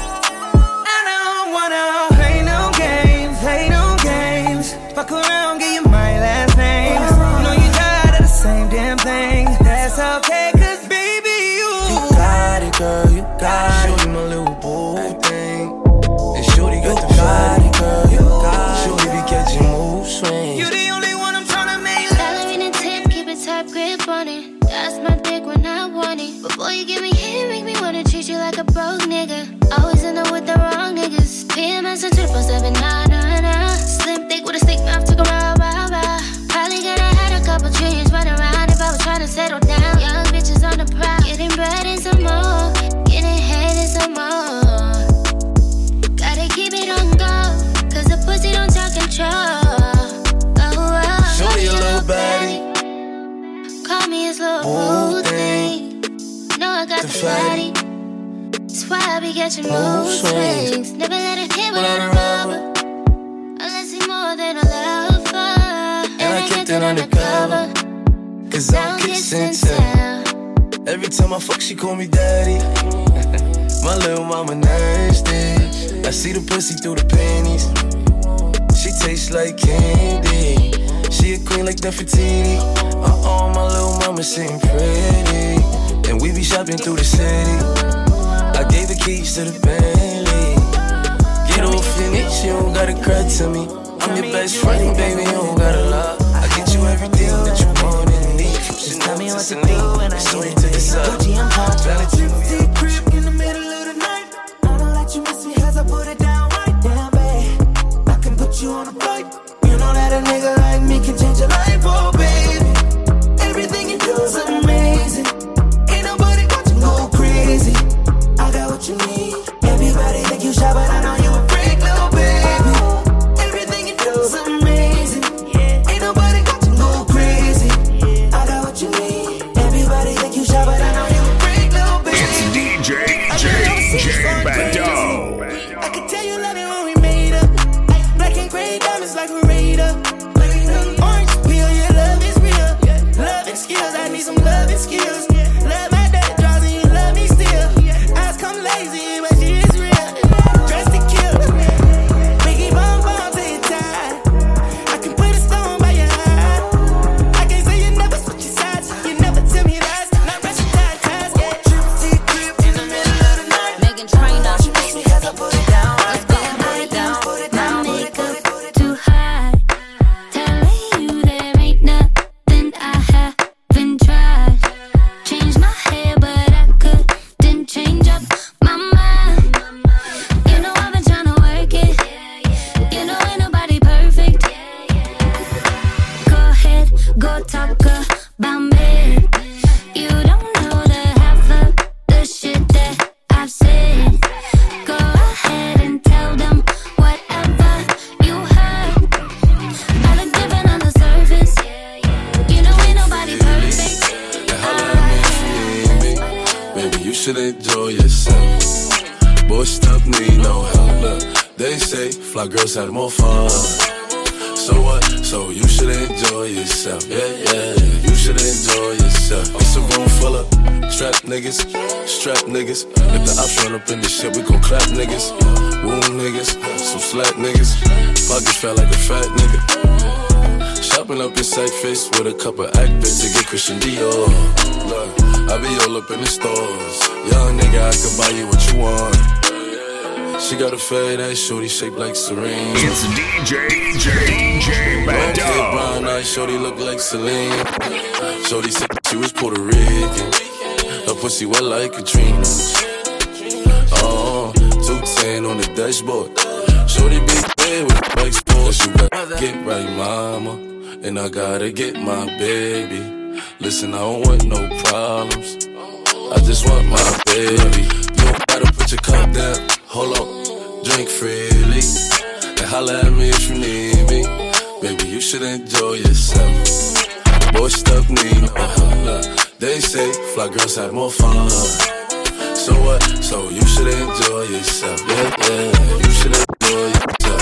I don't wanna play no games, play no games. Fuck around, give you my last name. Know you tired of the same damn thing. That's okay, cause baby, you got it, girl, you got it. Shorty my little boo thing. And Shorty got the got it, girl, you got it. Shorty be catching mood swings. You the only one I'm tryna make. Ballerina tip, keep a tight grip on it. That's my dick when I want it. Before you give me hit, make me wanna treat you like a broke nigga. Always end up with the wrong niggas. PMS and 777, nah. Slim thick with a stick mouth, took a rah. Probably gonna had a couple trillions run around if I was tryna settle down. Young bitches on the prowl, getting bread and some more, getting head and some more. Gotta keep it on go, cause the pussy don't talk control. Show me your little baddie. Call me his little boo thing. Know I got the fatty. That's why I be catching mood swings. Never let it hit without a rubber, unless it's more than a lover. And I kept it undercover, cause I'm kissing town. Every time I fuck, she call me daddy. My little mama nasty. I see the pussy through the panties. She tastes like candy. She a queen like Nefertiti. My little mama sitting pretty. And we be shopping through the city. I gave the keys to the Bentley. Get off your knees, you don't gotta cry to me. I'm your best friend, baby, you don't gotta lie. I get you everything that you want and need. Just tell me what to do when I need it. Gucci and Prada. Crib in the middle of the night. I don't let you miss me as I put it down right down, babe. I can put you on a flight. You know that a nigga like me can change your life, oh baby. Everything you do is amazing. Ain't nobody got to go crazy. I got what you need. Everybody think you shy, but I know you a freak, little baby. Everything you do is amazing. Ain't nobody got to go crazy. I got what you need. Everybody think you shy, but skills. Love my dirty draws and you love me still. Eyes come lazy, but she is real. Dressed to kill. Biggie bum bum till you tired. I can put a stone by your eye. I can't say you never switch your sides. You never tell me lies. Not rushing tight ties. Yeah, trip to your crib in the middle of the night. Megan trained us. She makes me as I put it down. Let's go, put it down. My makeup too high. Telling you there ain't nothing I haven't tried. Change my hair, but I couldn't change up my mind. You know I've been trying to work it. You know ain't nobody perfect. Go ahead, go talk about me. You don't know the half of the shit that I've said. Go ahead and tell them whatever you heard. I look different on the surface. You know ain't nobody perfect. Baby, you should enjoy yourself. Boy, stop need no help. Look, they say fly girls have more fun. So what? So you should enjoy yourself. Yeah. You should enjoy yourself. It's a room full of trap niggas, strap niggas. If the ops run up in this shit, we gon' clap niggas. Wound niggas, some slack niggas. Pockets felt like a fat nigga. Shopping up in sack face with a couple actors to get Christian Dior. Look, I be all up in the stores. Young nigga, I can buy you what you want. She got a fade ass shorty shaped like Serene. It's DJ Bando. Brown eyes, shorty look like Celine. Shorty said she was Puerto Rican. Her pussy wet like Katrina. Oh, 210 on the dashboard. Shorty big bed with bike sports. You gotta get right, mama. And I gotta get my baby. Listen, I don't want no problems. I just want my baby. You don't gotta put your cup down. Hold up, drink freely. And holla at me if you need me. Baby, you should enjoy yourself. Boy, stuff need no help. They say fly girls have more fun. So what? So you should enjoy yourself. Yeah. You should enjoy yourself.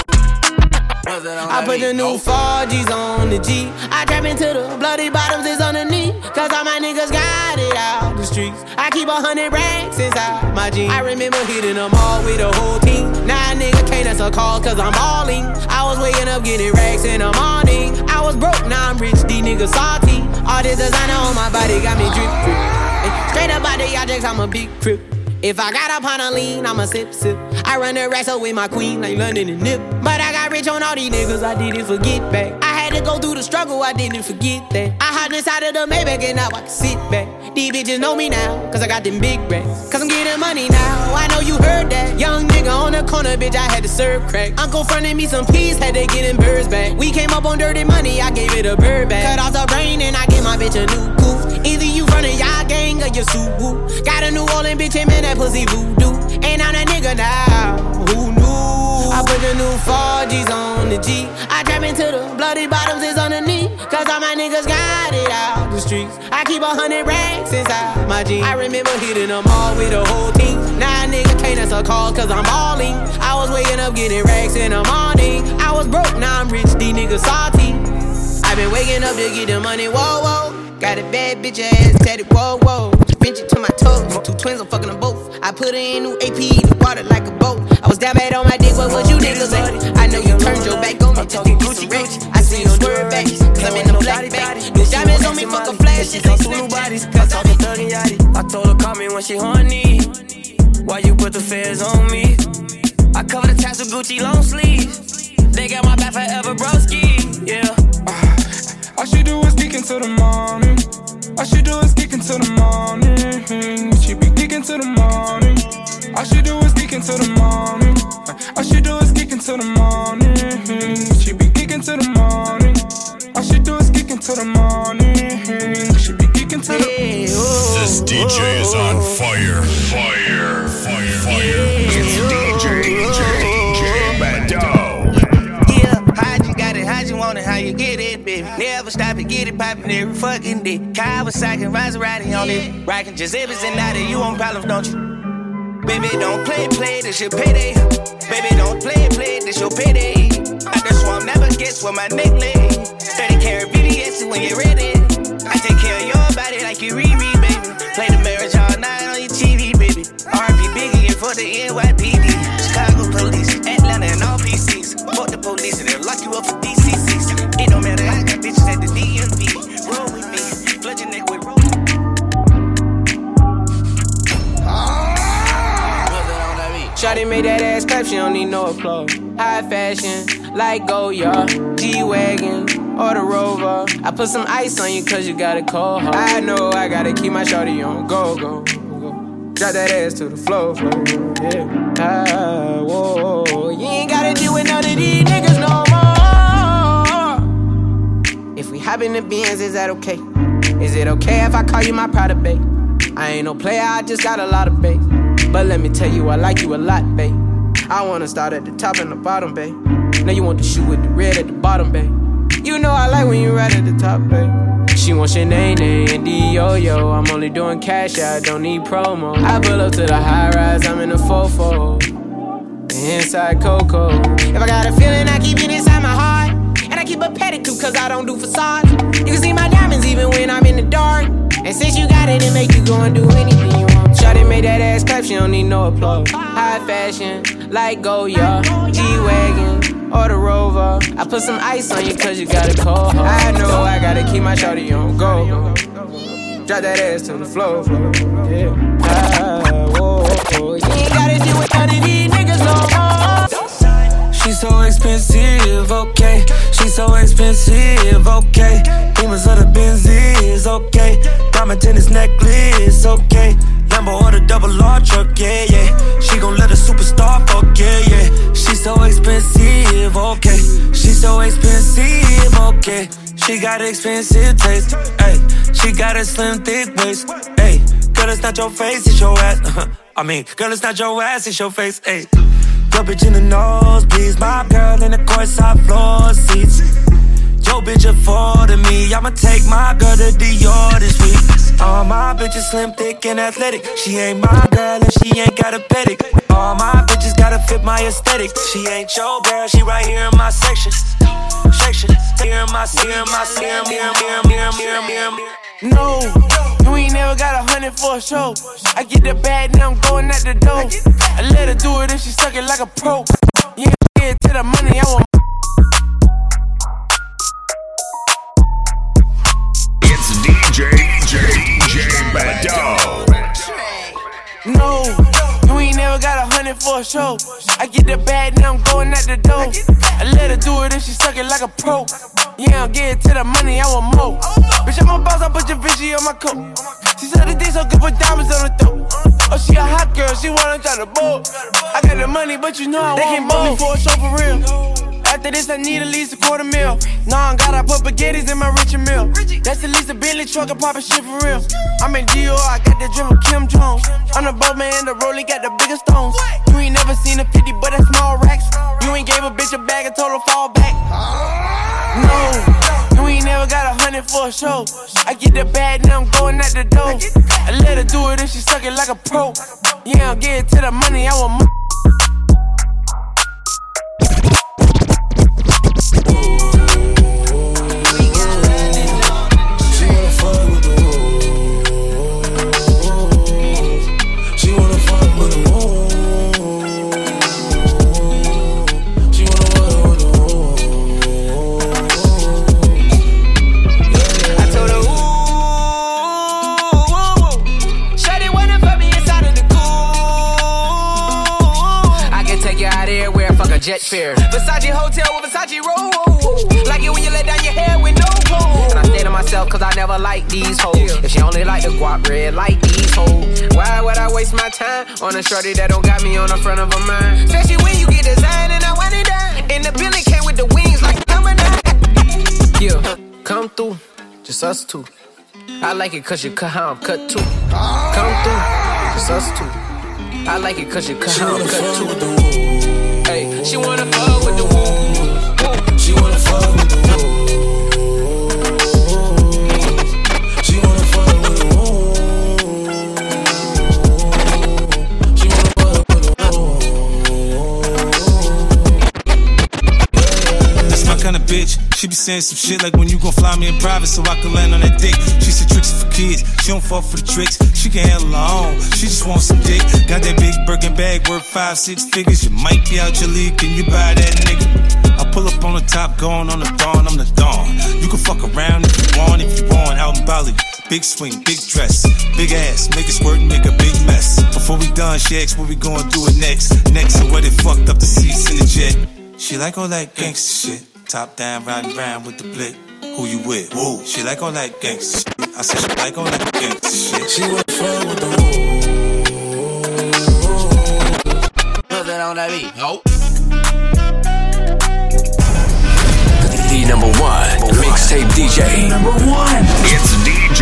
I put the new 4Gs on the G. I trap into the bloody bottoms is underneath. Cause all my niggas got it out the streets. I keep 100 racks inside my jeans. I remember hitting them all with the whole team. Now a nigga can't answer calls cause I'm balling. I was waking up getting racks in the morning. I was broke, now I'm rich, these niggas salty. All this designer on my body got me drip. Straight up out the objects, I'm a big trip. If I got up on a lean, I'ma sip. I run the racks up with my queen like London and Nip. But I got rich on all these niggas, I didn't forget back. I had to go through the struggle, I didn't forget that. I hopped inside of the Maybach and now I can sit back. These bitches know me now, cause I got them big racks. Cause I'm getting money now, I know you heard that. Young nigga on the corner, bitch, I had to serve crack. Uncle fronted me some peas, had to get them birds back. We came up on dirty money, I gave it a bird back. Cut off the brain and I gave my bitch a new coupe. Either you running y'all gang or you Subaru. Got a New Orleans bitch, him and that pussy voodoo. Ain't on that nigga now, who knew? I put the new 4Gs on the G. I trap into the bloody bottoms is underneath. Cause all my niggas got it out the streets. I keep 100 racks inside my jeans. I remember hitting them all with the whole team. Now a nigga can't answer calls cause I'm balling. I was waking up getting racks in the morning. I was broke, now I'm rich, these niggas salty. I been waking up to get the money, whoa. Got a bad bitch ass tatted, whoa. Pinch it to my toes, 2 twins, I'm fucking them both. I put her in new AP, in the water like a boat. I was down bad on my dick, what was you niggas at? I know you turned your back on me, just to Gucci rich. I see you swerve back, cause I'm in the black bag. New diamonds on me, fuck a flash, shit ain't new bodies. Cause I'm a thug and yachty. I told her call me when she horny. Why you put the feds on me? I cover the tats with Gucci long sleeves. They got my back forever, broski, yeah. All she do is geek until the morning. All she do is geek until the morning. She be geeking till the morning. All she do is geek until the morning. All she do is geek until the morning. She be geeking till the morning. All she do is geek until the morning. She be geeking till the morning. This DJ is on fire. It's DJ Bando. Yeah, how'd you got it? How'd you want it? How you get it, baby? Never stop it, get it poppin' every fucking day. Kawasaki, Maserati on it. Rockin' Giuseppe's and now that you on problems, don't you? Baby, don't play, this your payday. Baby, don't play, this your payday. I just swam, never guess what my neck lay. 30 karat VVS when you're ready. I take care of your body like you Riri. she don't need no applause. High fashion, like Goya, G-Wagon, or the Rover. I put some ice on you cause you got a cold heart. I know I gotta keep my shorty on go. Drop that ass to the floor, yeah. Whoa. You ain't gotta deal with none of these niggas no more. If we hop in the Benz, is that okay? Is it okay if I call you my pride, babe? I ain't no player, I just got a lot of bass. But let me tell you, I like you a lot, babe. I wanna start at the top and the bottom, babe. Now you want the shoe with the red at the bottom, babe. You know I like when you right at the top, babe. She wants your name and D-Yo-Yo. I'm only doing cash, I don't need promo. I pull up to the high rise, I'm in the fofo. Inside Coco. If I got a feeling, I keep it inside my heart. And I keep a pedicure cause I don't do facades. You can see my diamonds even when I'm in the dark. And since you got it, it make you go and do anything you want. Shawty made that ass clap, she don't need no applause. High fashion, like Goya, G-Wagon, or the Rover. I put some ice on you cause you got a cold heart. I know I gotta keep my shawty on go. Drop that ass to the floor, yeah. Whoa. You ain't gotta deal with none of these niggas no more. She's so expensive, okay. She's so expensive, okay. Demons of the Benzies, okay. Diamond tennis necklace, okay. Lambo or the double R truck, yeah. She gon' let a superstar fuck, yeah. She's so expensive, okay. She's so expensive, okay. She got expensive taste, ayy. She got a slim, thick waist, ayy. Girl, it's not your face, it's your ass. Girl, it's not your ass, it's your face, ayy. Your bitch in the nosebleeds, my girl in the courtside floor seats. Yo bitch affording me, I'ma take my girl to Dior this week. All my bitches slim, thick, and athletic. She ain't my girl and she ain't got a pedic. All my bitches gotta fit my aesthetic. She ain't your girl, she right here in my section. Here in my No, you ain't never got 100 for a show. I get the bag, now I'm going at the door. I let her do it if she suck it like a pro. Yeah, get to the money, I want. It's DJ Bado. No, you ain't never got 100 for a show. I get the bag, now I'm going at the door. I let her do it if she suck it like a pro. Yeah, I'll get to the money, I want more. Bitch, I'm a boss, I put your Vinci on my coat. She said the day so good, put diamonds on her throat. Oh, she a hot girl, she wanna try to bowl. I got the money, but you know I want more. They can't book me for a show for real. After this, I need at least $250,000. Nah, I gotta put spaghettis in my Richard Mill. That's at least a Bentley truck, I pop a shit for real. I'm in Dior, I got that drip from Kim Jones. I'm the boat man, the rollie got the biggest stones. You ain't never seen a 50, but that's small racks. You ain't gave a bitch a bag and told her fall back. No, you ain't never got 100 for a show. I get the bag, now I'm going at the door. I let her do it if she suck it like a pro. Yeah, I'll get to the money, I want more. Jet fare, Versace hotel with Versace roll. Like it when you let down your hair with no clothes. And I say to myself, cause I never like these hoes. If she only like the guap red, like these hoes. Why would I waste my time on a shorty that don't got me on the front of a mind? Especially when you get designed and I want it done. And the building came with the wings like number 9. Yeah, come through, just us two. I like it cause you cut how I'm cut too. Come through, just us two. I like it cause you cut how I'm cut too. Hey, she wanna fuck with the woo. She wanna fuck with the woo. She wanna fuck with the woo. She wanna fuck with the woo. That's my kind of bitch. She be saying some shit like when you gon' fly me in private so I can land on that dick. She said tricks for kids, she don't fall for the tricks. She can handle her own, she just wants some dick. Got that big Birkin bag worth 5-6 figures. You might be out your league, can you buy that nigga? I pull up on the top, going on the dawn, I'm the dawn. You can fuck around if you want, out in Bali. Big swing, big dress, big ass, make it squirt, make a big mess. Before we done, she asked what we gon' do it next. Next, so what it fucked up the seats in the jet. She like all that gangsta shit. Top down, riding round with the blick. Who you with? Whoa. She like all that gangsta shit. I said she like all that gangsta shit. She was fun with the Nothing on that beat. Nope. The number one mixtape DJ. Number one. It's DJ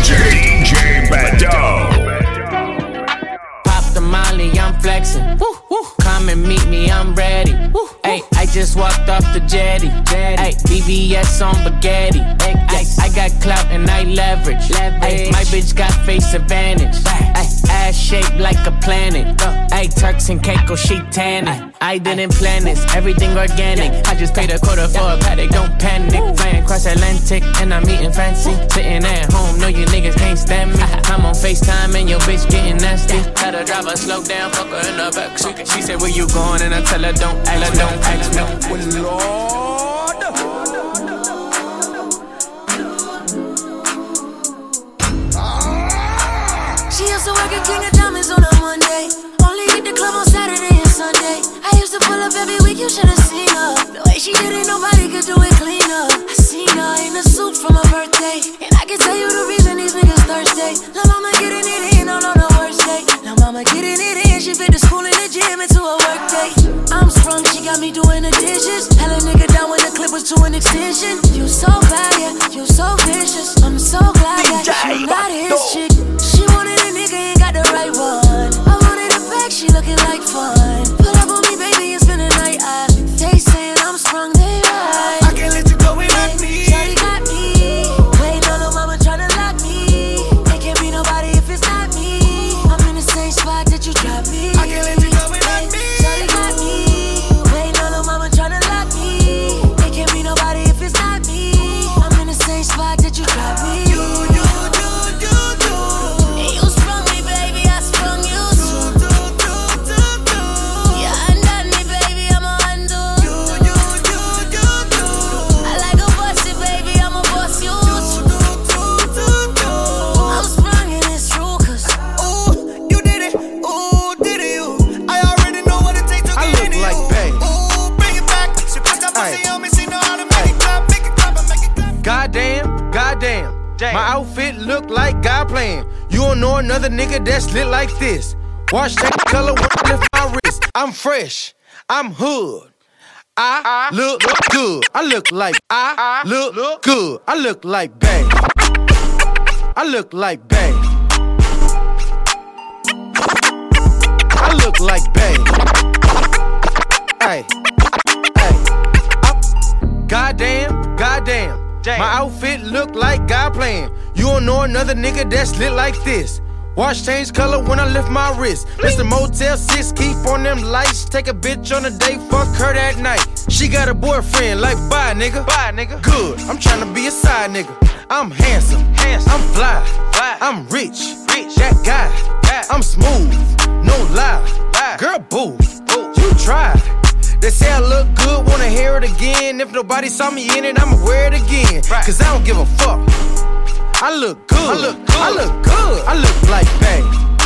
Bado. Pop the Molly, I'm flexing. Woo, woo. Come and meet me, I'm ready. Hey, I just walked off the jetty. Hey, BBS on spaghetti. I got clout and I leverage. Ay, my bitch got face advantage. Ay, ass shaped like a planet. Ay, Turks and Caicos, she tanning. I didn't plan this, everything organic. I just paid a quarter for a paddock, don't panic. Flying cross Atlantic and I'm eating fancy. Sitting at home, know you niggas can't stand me. I'm on FaceTime and your bitch getting nasty. Tell her driver slow down, fuck her in the backseat. She said where you going and I tell her don't ask me. Well, Lord. She used to work at King of Diamonds on a Monday. Only hit the club on Saturday and Sunday. I used to pull up every week, you should've seen her. The way she did it, nobody could do it cleaner. I seen her in a suit for my birthday, and I can tell you the reason these niggas thirsty. Lil' mama getting it in on the worst day. Lil' mama getting it in, she fit the school and the gym into a work day. I'm sprung, she got me doing the dishes. Hell a nigga down when the clip was to an extension. You so bad, yeah, you so vicious. I'm so glad that you not his chick. She wanted a nigga, ain't got the right one. I wanted a bag, she looking like fun. Pull up on me, baby, and spend the night. They saying I'm sprung, they right. I can't let you go without me. Shawty got me. Wait, no, mama tryna lock me. It can't be nobody if it's not me. I'm in the same spot that you dropped me. I can't let you go without me. Shawty got me. Wait, no, mama tryna lock me. It can't be nobody if it's not me. I'm in the same spot that you dropped me. You sprung me, baby, I sprung you. Yeah, undone me, baby, I'ma undo. I like a busted, baby, I'ma bust you. I'm sprung and it's true, cause ooh, you did it, ooh, did it, you. I already know what it takes to get in you. I look like bae. Ooh, bring it back. She put that pussy on me, she know how to make it clap, make it clap, make it clap. Goddamn, goddamn. My outfit look like God playing. You don't know another nigga that's lit like this. Watch that color when I lift my wrist. I'm fresh, I'm hood. I look good. I look like I look good. I look like bae. I look like bae. I look like bae. Hey, hey. Goddamn, goddamn. My outfit look like God playing. You don't know another nigga that's lit like this. Watch change color when I lift my wrist. Mr. Motel 6, keep on them lights. Take a bitch on a date, fuck her that night. She got a boyfriend, like bye nigga. Bye nigga. Good, I'm tryna be a side nigga. I'm handsome, I'm fly, I'm rich, that guy. I'm smooth, no lie. Girl, boo, you try. They say I look good, wanna hear it again. If nobody saw me in it, I'ma wear it again. Cause I don't give a fuck. I look good, I look good, I look good. I look like bae.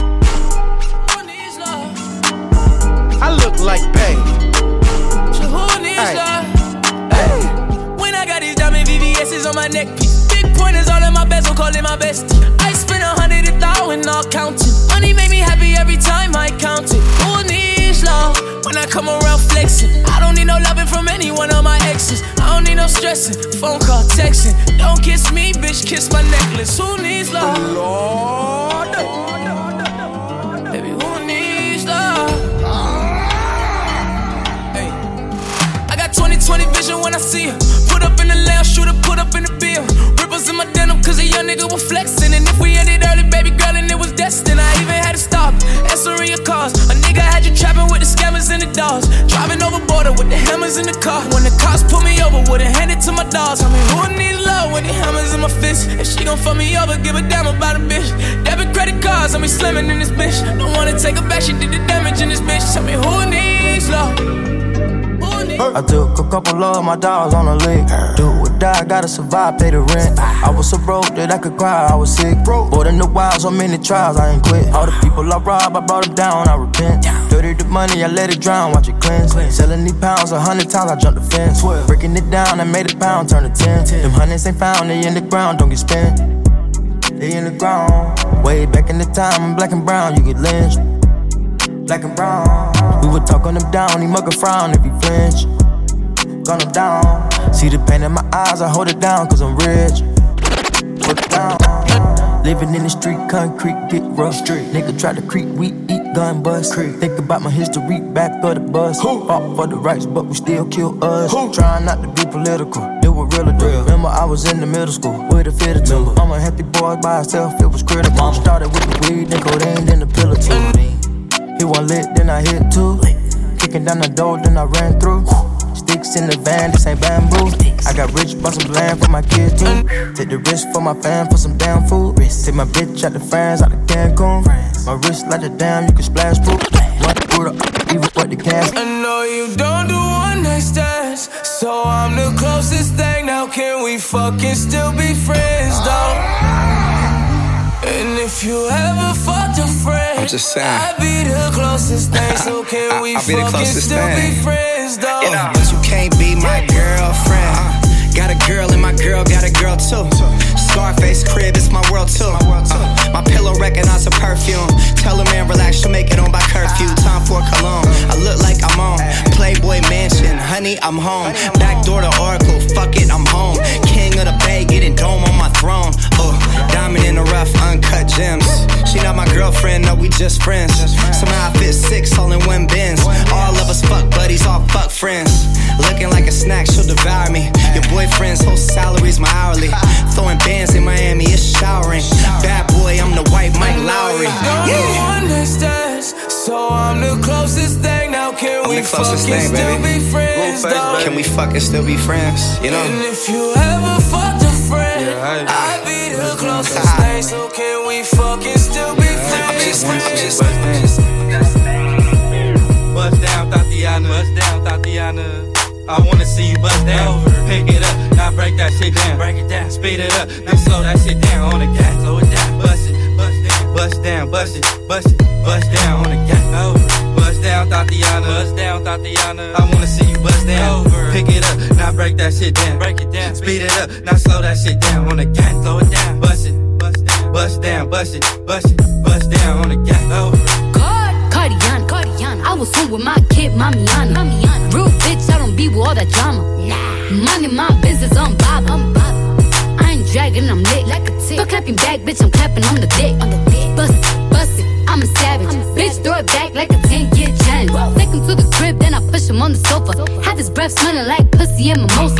I look like bae. So who needs love? When I got these diamond VVS's on my neck piece, big pointers all in my bezel, call it my bestie. I spend 100,000 all counting. Money make me happy every time I count it. Who needs love? When I come around flexing, I don't need no loving from any one of my exes. I don't need no stressing, phone call, texting. Don't kiss me, bitch, kiss my necklace. Who needs love? Lord. Baby, who needs love? Hey. I got 20/20 vision when I see her. Put up in the lounge, shooter, put up in the bill. Ripples in my denim, cause a young nigga was flexing. And if we ended early, baby girl, and it was destined, I even had to stop, answering your calls. A nigga had you trapping with the scammers and the dogs. Driving over border with the hammers in the car. When the cops pull me over, would've handed to my dogs. I mean, who needs love when the hammers in my fist? If she gon' fuck me over, give a damn about a bitch. Debit credit cards, I be slamming in this bitch. Don't wanna take her back, she did the damage in this bitch. Tell me who needs love? I took a couple of my dogs on a lick. Do it die, gotta survive, pay the rent. I was so broke that I could cry, I was sick. More in the wild, so many trials, I ain't quit. All the people I robbed, I brought them down, I repent. Dirty the money, I let it drown, watch it cleanse. Selling these pounds 100 times, I jumped the fence. Breaking it down, I made a pound, turn to 10. Them hundreds ain't found, they in the ground, don't get spent. They in the ground. Way back in the time, I'm black and brown, you get lynched. Black and brown. We would talk on them down, he mug a frown if he flinch. Gun him down. See the pain in my eyes, I hold it down cause I'm rich. Put it down. Living in the street, concrete, get rough. Nigga try to creep, we eat, gun bust. Think about my history, back of the bus. Fought for the rights, but we still kill us. Trying not to be political, it was real or real. Remember I was in the middle school, with a fitted timber. I'm a healthy boy by herself, it was critical. Mom started with the weed, then codeine, then the pillow too. Hit one lit, then I hit two. Kicking down the door, then I ran through. Sticks in the van, this ain't bamboo. I got rich, bought some land for my kids too. Take the risk for my fam for some damn food. Take my bitch out the France, out of Cancun. My wrist like a dam, you can splash proof. Run through the even what the cash. I know you don't do one night stands, so I'm the closest thing. Now can we fucking still be friends though? And if you ever fucked a friend, I'm just saying, I'd be the closest thing. So can we fucking still be friends though? But you can't be my girlfriend. Got a girl and my girl got a girl too. Scarface crib, it's my world too. My pillow recognize a perfume. Tell a man relax, she'll make it on by curfew. Time for cologne, I look like I'm on Playboy Mansion, honey, I'm home. Back door to Oracle, fuck it, I'm home. King of the Bay, getting dome on my throne. Diamond in the rough, uncut gems. She not my girlfriend, no, we just friends. Somehow I fit 6 all in one Benz. All of us fuck buddies, all fuck friends. Looking like a snack, she'll devour me. Your boyfriend's whole salary's my hourly. Throwing bands in Miami, it's showering. Bad boy, I'm the white Mike Lowry. One night stands, so I'm the closest thing. Now can we fucking still be friends though? Can we fucking still be friends, you know? And if you ever fucked a friend, I'd be the closest thing. So can we fucking still be friends? Bust down, Tatiana. Bust down, Tatiana. I wanna see you bust down. Pick it up, now break that shit down. Break it down, speed it up, now slow that shit down on the gas. Slow it down, bust it, bust down, bust it, bust it, bust down on the gas. Bust down, Tatiana. Bust down, Tatiana. I wanna see you bust down. Pick it up, now break that shit down. Break it down, speed it up, now slow that shit down on the gas. Slow it down, bust it, bust down, bust it, bust it, bust down on the gas. Cardiana, I was home with my kid, Mamiana. Real bitch, I don't be with all that drama. Money, my business, I'm Bob. I ain't dragging, I'm lit like a tick. But clapping back, bitch, I'm clapping on the dick. Bust it, I'm a savage. Bitch, throw it back like a 10-year challenge. Take him to the crib, then I push him on the sofa. Have his breath smelling like pussy and mimosa.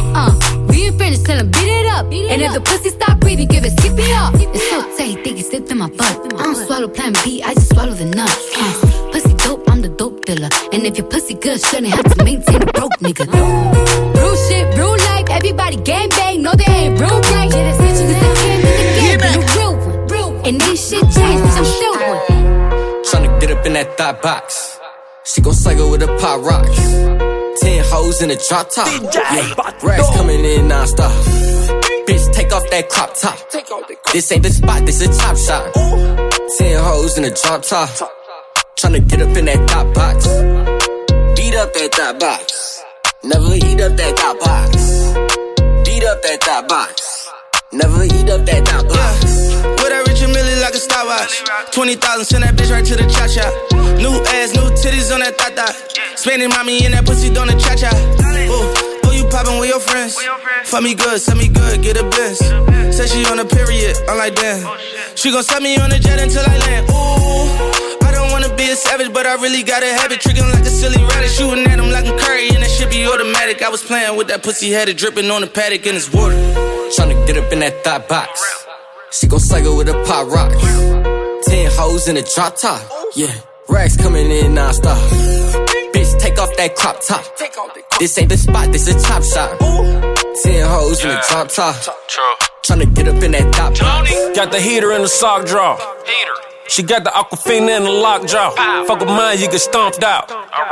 We ain't finished, tell him beat it up. And if the pussy stop breathing, give it CPR. It's so tight, think it slipped in my butt. I don't swallow plan B, I just swallow the nut. Pussy dope, I'm the dope dealer. And if your pussy good, shouldn't have to maintain a broke nigga. Real shit, real life, everybody gang bang, no they ain't real right. Yeah, that's it, cause I came in the game, but a real one. And this shit changed, but I'm still one. Tryna get up in that thought box. She gon' cycle with the pop rocks. 10 hoes in a drop top. Racks coming in non-stop. Bitch, take off that crop top. This ain't the spot, this a chop shop. 10 hoes in a drop top. Tryna get up in that thought box. Beat up that thought box. Never eat up that thought box. Beat up that thought box. Never eat up that thought box. With that Richard Mille like a stopwatch. 20,000, send that bitch right to the cha-cha. New ass, new titties on that thot-thot. Spending mommy in that pussy on the cha-cha. Ooh, you poppin' with your friends. Fuck me good, send me good, get a Benz. Said she on a period, I'm like damn. She gon' set me on a jet until I land. Ooh, I don't wanna be a savage, but I really got a habit. Trickin' like a silly rabbit, shooting at him like I'm Curry, and that shit be automatic. I was playing with that pussy, had it dripping on the paddock in his water. Tryna get up in that thought box. She gon' cycle with a pop rocks. 10 hoes in a drop top. Yeah, racks coming in non-stop. Bitch, take off that crop top. This ain't the spot, this a chop shop. 10 hoes in a drop top. Tryna get up in that thought box. Got the heater in the sock drawer. She got the Aquafina in the lockjaw. Fuck with mine, you get stomped out. Alright.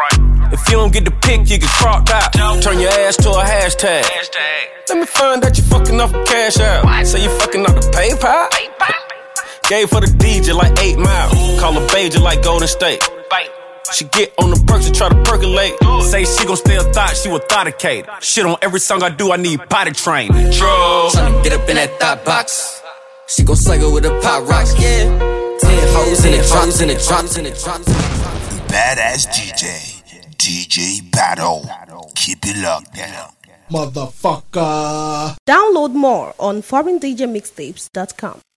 If you don't get the pic, you get cropped out. Turn your ass to a hashtag. Let me find out you fucking off a cash out. Say you fucking off the PayPal. Gave for the DJ like 8 Mile. Call her Beja like Golden State. She get on the perks and try to percolate. Say she gon' stay a thought, she authenticate. Shit on every song I do, I need potty train. Tryna get up in that thought box. She gon' cycle with a pop rock. 10 hoes in it, drops in it, drops in it, drops in it. Badass DJ Battle. Keep it locked down. Motherfucker. Download more on foreigndjmixtapes.com.